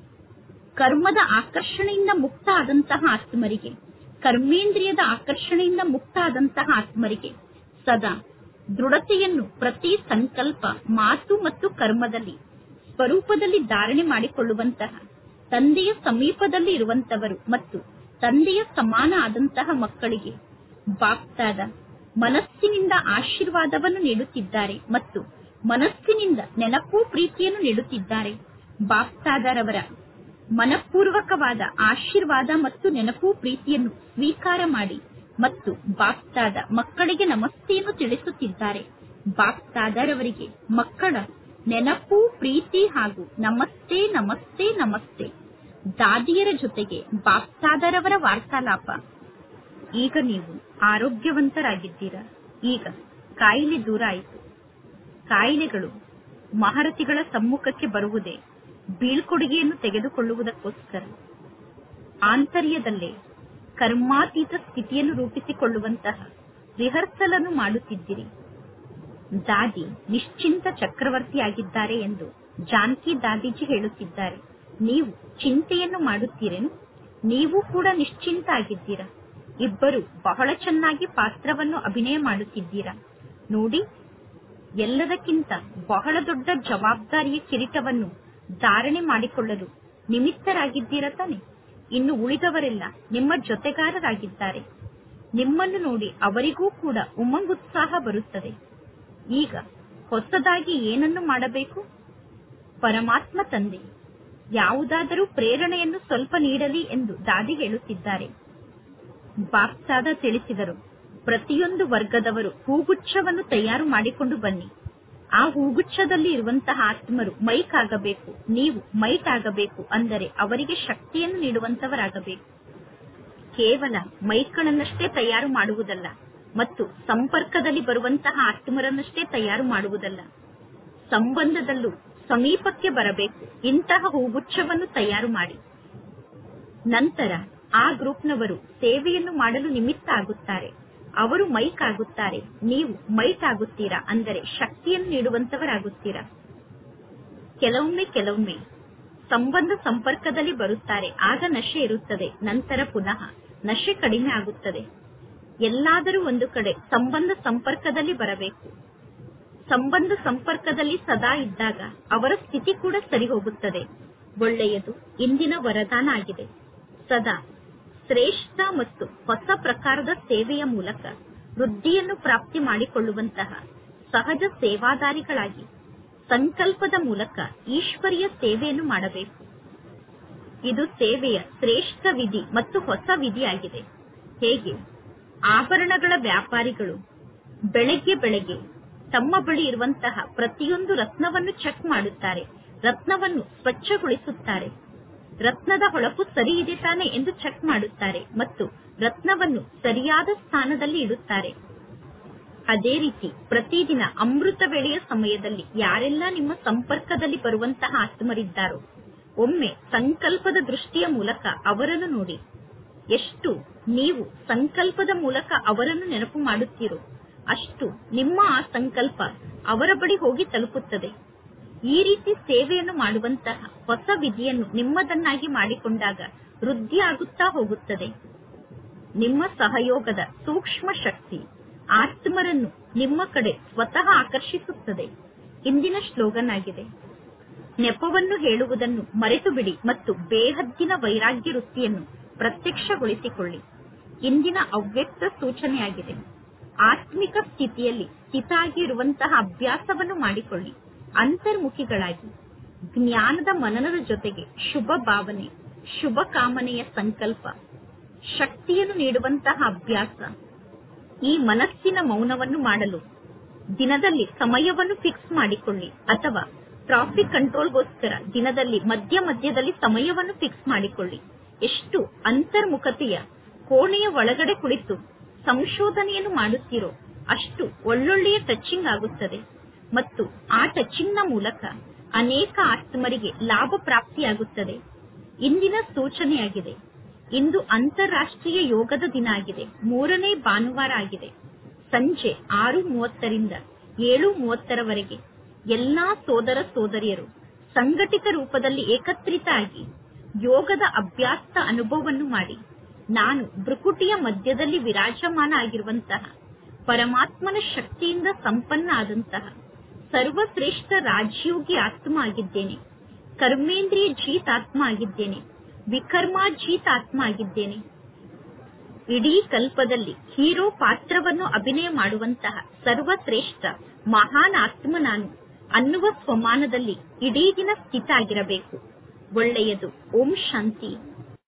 ಕರ್ಮದ ಆಕರ್ಷಣೆಯಿಂದ ಮುಕ್ತ ಆದಂತಹ ಆತ್ಮರಿಗೆ, ಕರ್ಮೇಂದ್ರಿಯದ ಆಕರ್ಷಣೆಯಿಂದ ಮುಕ್ತ ಆದಂತಹ ಆತ್ಮರಿಗೆ ಸದಾ ದೃಢತೆಯನ್ನು ಪ್ರತಿ ಸಂಕಲ್ಪ, ಮಾತು ಮತ್ತು ಕರ್ಮದಲ್ಲಿ ಸ್ವರೂಪದಲ್ಲಿ ಧಾರಣೆ ಮಾಡಿಕೊಳ್ಳುವಂತಹ ತಂದೆಯ ಸಮೀಪದಲ್ಲಿ ಇರುವಂತವರು ಮತ್ತು ತಂದೆಯ ಸಮಾನ ಆದಂತಹ ಮಕ್ಕಳಿಗೆ ಬಾಪ್ತಾದ ಮನಸ್ಸಿನಿಂದ ಆಶೀರ್ವಾದವನ್ನು ನೀಡುತ್ತಿದ್ದಾರೆ ಮತ್ತು ಮನಸ್ಸಿನಿಂದ ನೆನಪು ಪ್ರೀತಿಯನ್ನು ನೀಡುತ್ತಿದ್ದಾರೆ. ಬಾಪ್ತಾದರವರ ಮನಪೂರ್ವಕವಾದ ಆಶೀರ್ವಾದ ಮತ್ತು ನೆನಪು ಪ್ರೀತಿಯನ್ನು ಸ್ವೀಕಾರ ಮಾಡಿ ಮತ್ತು ಬಾಪ್ತಾದ ಮಕ್ಕಳಿಗೆ ನಮಸ್ತೆಯನ್ನು ತಿಳಿಸುತ್ತಿದ್ದಾರೆ. ಬಾಪ್ತಾದರವರಿಗೆ ಮಕ್ಕಳ ನೆನಪು ಪ್ರೀತಿ ಹಾಗೂ ನಮಸ್ತೆ ನಮಸ್ತೆ ನಮಸ್ತೆ. ದಾದಿಯರ ಜೊತೆಗೆ ಬಾಪ್ತಾದರವರ ವಾರ್ತಾಲಾಪ. ಈಗ ನೀವು ಆರೋಗ್ಯವಂತರಾಗಿದ್ದೀರಾ. ಈಗ ಕಾಯಿಲೆ ದೂರ ಆಯಿತು. ಕಾಯಿಲೆಗಳು ಮಹರತಿಗಳ ಸಮ್ಮುಖಕ್ಕೆ ಬರುವುದೇ ಬೀಳ್ಕೊಡುಗೆಯನ್ನು ತೆಗೆದುಕೊಳ್ಳುವುದಕ್ಕೋಸ್ಕರ. ಆಂತರ್ಯದಲ್ಲೇ ಕರ್ಮಾತೀತ ಸ್ಥಿತಿಯನ್ನು ರೂಪಿಸಿಕೊಳ್ಳುವಂತಹ ರಿಹರ್ಸಲ್ ಅನ್ನು ಮಾಡುತ್ತಿದ್ದೀರಿ. ದಾದಿ ನಿಶ್ಚಿಂತ ಚಕ್ರವರ್ತಿಯಾಗಿದ್ದಾರೆ ಎಂದು ಜಾನಕಿ ದಾದಿಜಿ ಹೇಳುತ್ತಿದ್ದಾರೆ. ನೀವು ಚಿಂತೆಯನ್ನು ಮಾಡುತ್ತೀರೇನು? ನೀವು ಕೂಡ ನಿಶ್ಚಿಂತ ಆಗಿದ್ದೀರಾ. ಇಬ್ಬರು ಬಹಳ ಚೆನ್ನಾಗಿ ಪಾತ್ರವನ್ನು ಅಭಿನಯ ಮಾಡುತ್ತಿದ್ದೀರಾ. ನೋಡಿ, ಎಲ್ಲದಕ್ಕಿಂತ ಬಹಳ ದೊಡ್ಡ ಜವಾಬ್ದಾರಿಯ ಕಿರೀಟವನ್ನು ಧಾರಣೆ ಮಾಡಿಕೊಳ್ಳಲು ನಿಮಿತ್ತರಾಗಿದ್ದೀರಾ ತಾನೆ. ಇನ್ನು ಉಳಿದವರೆಲ್ಲ ನಿಮ್ಮ ಜೊತೆಗಾರರಾಗಿದ್ದಾರೆ. ನಿಮ್ಮನ್ನು ನೋಡಿ ಅವರಿಗೂ ಕೂಡ ಉಮಂಗ್ ಉತ್ಸಾಹ ಬರುತ್ತದೆ. ಈಗ ಹೊಸದಾಗಿ ಏನನ್ನು ಮಾಡಬೇಕು? ಪರಮಾತ್ಮ ತಂದೆ ಯಾವುದಾದರೂ ಪ್ರೇರಣೆಯನ್ನು ಸ್ವಲ್ಪ ನೀಡಲಿ ಎಂದು ದಾದಿ ಹೇಳುತ್ತಿದ್ದಾರೆ. ಬಾಪ್ತಾದ ತಿಳಿಸಿದರು, ಪ್ರತಿಯೊಂದು ವರ್ಗದವರು ಹೂಗುಚ್ಛವನ್ನು ತಯಾರು ಮಾಡಿಕೊಂಡು ಬನ್ನಿ. ಆ ಹೂಗುಚ್ಛದಲ್ಲಿ ಇರುವಂತಹ ಆತ್ಮರು ಮೈಕ್ ಆಗಬೇಕು, ನೀವು ಮೈಟ್ ಆಗಬೇಕು ಅಂದರೆ ಅವರಿಗೆ ಶಕ್ತಿಯನ್ನು ನೀಡುವಂತವರಾಗಬೇಕು. ಕೇವಲ ಮೈಕ್ಗಳನ್ನಷ್ಟೇ ತಯಾರು ಮಾಡುವುದಲ್ಲ ಮತ್ತು ಸಂಪರ್ಕದಲ್ಲಿ ಬರುವಂತಹ ಆತ್ಮರನ್ನಷ್ಟೇ ತಯಾರು ಮಾಡುವುದಲ್ಲ, ಸಂಬಂಧದಲ್ಲೂ ಸಮೀಪಕ್ಕೆ ಬರಬೇಕು. ಇಂತಹ ಹೂಗುಚ್ಛವನ್ನು ತಯಾರು ಮಾಡಿ. ನಂತರ ಆ ಗ್ರೂಪ್ನವರು ಸೇವೆಯನ್ನು ಮಾಡಲು ನಿಮಿತ್ತ ಆಗುತ್ತಾರೆ. ಅವರು ಮೈಕ್ ಆಗುತ್ತಾರೆ, ನೀವು ಮೈಟ್ ಆಗುತ್ತೀರಾ ಅಂದರೆ ಶಕ್ತಿಯನ್ನು ನೀಡುವಂತವರಾಗುತ್ತೀರಾ. ಕೆಲವೊಮ್ಮೆ ಸಂಬಂಧ ಸಂಪರ್ಕದಲ್ಲಿ ಬರುತ್ತಾರೆ, ಆಗ ನಶೆ ಇರುತ್ತದೆ. ನಂತರ ಪುನಃ ನಶೆ ಕಡಿಮೆ ಆಗುತ್ತದೆ. ಎಲ್ಲಾದರೂ ಒಂದು ಕಡೆ ಸಂಬಂಧ ಸಂಪರ್ಕದಲ್ಲಿ ಬರಬೇಕು. ಸಂಬಂಧ ಸಂಪರ್ಕದಲ್ಲಿ ಸದಾ ಇದ್ದಾಗ ಅವರ ಸ್ಥಿತಿ ಕೂಡ ಸರಿ ಹೋಗುತ್ತದೆ. ಒಳ್ಳೆಯದು. ಇಂದಿನ ವರದಾನ ಆಗಿದೆ. ಸದಾ ಶ್ರೇಷ್ಠ ಮತ್ತು ಹೊಸ ಪ್ರಕಾರದ ಸೇವೆಯ ಮೂಲಕ ವೃದ್ಧಿಯನ್ನು ಪ್ರಾಪ್ತಿ ಮಾಡಿಕೊಳ್ಳುವಂತಹ ಸಹಜ ಸೇವಾದಾರಿಗಳಾಗಿ ಸಂಕಲ್ಪದ ಮೂಲಕ ಈಶ್ವರಿಯ ಸೇವೆಯನ್ನು ಮಾಡಬೇಕು. ಇದು ಸೇವೆಯ ಶ್ರೇಷ್ಠ ವಿಧಿ ಮತ್ತು ಹೊಸ ವಿಧಿಯಾಗಿದೆ. ಹೇಗೆ ಆಭರಣಗಳ ವ್ಯಾಪಾರಿಗಳು ಬೆಳಗ್ಗೆ ತಮ್ಮ ಬಳಿ ಇರುವಂತಹ ಪ್ರತಿಯೊಂದು ರತ್ನವನ್ನು ಚೆಕ್ ಮಾಡುತ್ತಾರೆ, ರತ್ನವನ್ನು ಸ್ವಚ್ಛಗೊಳಿಸುತ್ತಾರೆ, ರತ್ನದ ಹೊಳಪು ಸರಿ ಇದೆ ತಾನೆ ಎಂದು ಚೆಕ್ ಮಾಡುತ್ತಾರೆ ಮತ್ತು ರತ್ನವನ್ನು ಸರಿಯಾದ ಸ್ಥಾನದಲ್ಲಿ ಇಡುತ್ತಾರೆ. ಅದೇ ರೀತಿ ಪ್ರತಿದಿನ ಅಮೃತ ವೇಳೆಯ ಸಮಯದಲ್ಲಿ ಯಾರೆಲ್ಲ ನಿಮ್ಮ ಸಂಪರ್ಕದಲ್ಲಿ ಬರುವಂತಹ ಆತ್ಮರಿದ್ದಾರೋ ಒಮ್ಮೆ ಸಂಕಲ್ಪದ ದೃಷ್ಟಿಯ ಮೂಲಕ ಅವರನ್ನು ನೋಡಿ. ಎಷ್ಟು ನೀವು ಸಂಕಲ್ಪದ ಮೂಲಕ ಅವರನ್ನು ನೆನಪು ಮಾಡುತ್ತೀರೋ ಅಷ್ಟು ನಿಮ್ಮ ಆ ಸಂಕಲ್ಪ ಅವರ ಬಳಿ ಹೋಗಿ ತಲುಪುತ್ತದೆ. ಈ ರೀತಿ ಸೇವೆಯನ್ನು ಮಾಡುವಂತಹ ಹೊಸ ವಿಧಿಯನ್ನು ನಿಮ್ಮದನ್ನಾಗಿ ಮಾಡಿಕೊಂಡಾಗ ವೃದ್ಧಿ ಆಗುತ್ತಾ ಹೋಗುತ್ತದೆ. ನಿಮ್ಮ ಸಹಯೋಗದ ಸೂಕ್ಷ್ಮ ಶಕ್ತಿ ಆತ್ಮರನ್ನು ನಿಮ್ಮ ಕಡೆ ಸ್ವತಃ ಆಕರ್ಷಿಸುತ್ತದೆ. ಇಂದಿನ ಸ್ಲೋಗನ್ ಆಗಿದೆ, ನೆಪವನ್ನು ಹೇಳುವುದನ್ನು ಮರೆತು ಬಿಡಿ ಮತ್ತು ಬೇಹದ್ದಿನ ವೈರಾಗ್ಯ ವೃತ್ತಿಯನ್ನು ಪ್ರತ್ಯಕ್ಷಗೊಳಿಸಿಕೊಳ್ಳಿ. ಇಂದಿನ ಅವ್ಯಕ್ತ ಸೂಚನೆಯಾಗಿದೆ. ಆತ್ಮಿಕ ಸ್ಥಿತಿಯಲ್ಲಿ ಸ್ಥಿತಾಗಿ ಇರುವಂತಹ ಅಭ್ಯಾಸವನ್ನು ಮಾಡಿಕೊಳ್ಳಿ. ಅಂತರ್ಮುಖಿಗಳಾಗಿ ಜ್ಞಾನದ ಮನನದ ಜೊತೆಗೆ ಶುಭ ಭಾವನೆ, ಶುಭ ಕಾಮನೆಯ ಸಂಕಲ್ಪ, ಶಕ್ತಿಯನ್ನು ನೀಡುವಂತಹ ಅಭ್ಯಾಸ. ಈ ಮನಸ್ಸಿನ ಮೌನವನ್ನು ಮಾಡಲು ದಿನದಲ್ಲಿ ಸಮಯವನ್ನು ಫಿಕ್ಸ್ ಮಾಡಿಕೊಳ್ಳಿ ಅಥವಾ ಟ್ರಾಫಿಕ್ ಕಂಟ್ರೋಲ್ಗೋಸ್ಕರ ದಿನದಲ್ಲಿ ಮಧ್ಯದಲ್ಲಿ ಸಮಯವನ್ನು ಫಿಕ್ಸ್ ಮಾಡಿಕೊಳ್ಳಿ. ಎಷ್ಟು ಅಂತರ್ಮುಖತೆಯ ಕೋಣೆಯ ಒಳಗಡೆ ಕುಳಿತು ಸಂಶೋಧನೆಯನ್ನು ಮಾಡುತ್ತೀರೋ ಅಷ್ಟು ಒಳ್ಳೊಳ್ಳೆಯ ಟಚಿಂಗ್ ಆಗುತ್ತದೆ ಮತ್ತು ಆ ಟಚಿಂಗ್ ನ ಮೂಲಕ ಅನೇಕ ಆತ್ಮರಿಗೆ ಲಾಭ ಪ್ರಾಪ್ತಿಯಾಗುತ್ತದೆ. ಇಂದಿನ ಸೂಚನೆಯಾಗಿದೆ. ಇಂದು ಅಂತಾರಾಷ್ಟ್ರೀಯ ಯೋಗದ ದಿನ ಆಗಿದೆ. 3ನೇ ಭಾನುವಾರ ಆಗಿದೆ. ಸಂಜೆ 6:30ರಿಂದ 7:30ರವರೆಗೆ ಎಲ್ಲಾ ಸೋದರ ಸೋದರಿಯರು ಸಂಘಟಿತ ರೂಪದಲ್ಲಿ ಏಕತ್ರಿತ ಆಗಿ ಯೋಗದ ಅಭ್ಯಾಸದ ಅನುಭವವನ್ನು ಮಾಡಿ. ನಾನು ಭೃಕುಟಿಯ ಮಧ್ಯದಲ್ಲಿ ವಿರಾಜಮಾನ ಆಗಿರುವಂತಹ ಪರಮಾತ್ಮನ ಶಕ್ತಿಯಿಂದ ಸಂಪನ್ನ ಆದಂತಹ ಸರ್ವಶ್ರೇಷ್ಠ ರಾಜಯೋಗಿ ಆತ್ಮ ಆಗಿದ್ದೇನೆ. ಕರ್ಮೇಂದ್ರಿಯ ಜೀತ್ ಆತ್ಮ ಆಗಿದ್ದೇನೆ. ವಿಕರ್ಮಾಜೀತ್ ಆತ್ಮ ಆಗಿದ್ದೇನೆ. ಇಡೀ ಕಲ್ಪದಲ್ಲಿ ಹೀರೋ ಪಾತ್ರವನ್ನು ಅಭಿನಯ ಮಾಡುವಂತಹ ಸರ್ವಶ್ರೇಷ್ಠ ಮಹಾನ್ ಆತ್ಮ ನಾನು ಅನ್ನುವ ಸ್ವಮಾನದಲ್ಲಿ ಇಡೀ ದಿನ ಸ್ಥಿತ ಆಗಿರಬೇಕು. ಒಳ್ಳೆಯದು. ಓಂ ಶಾಂತಿ.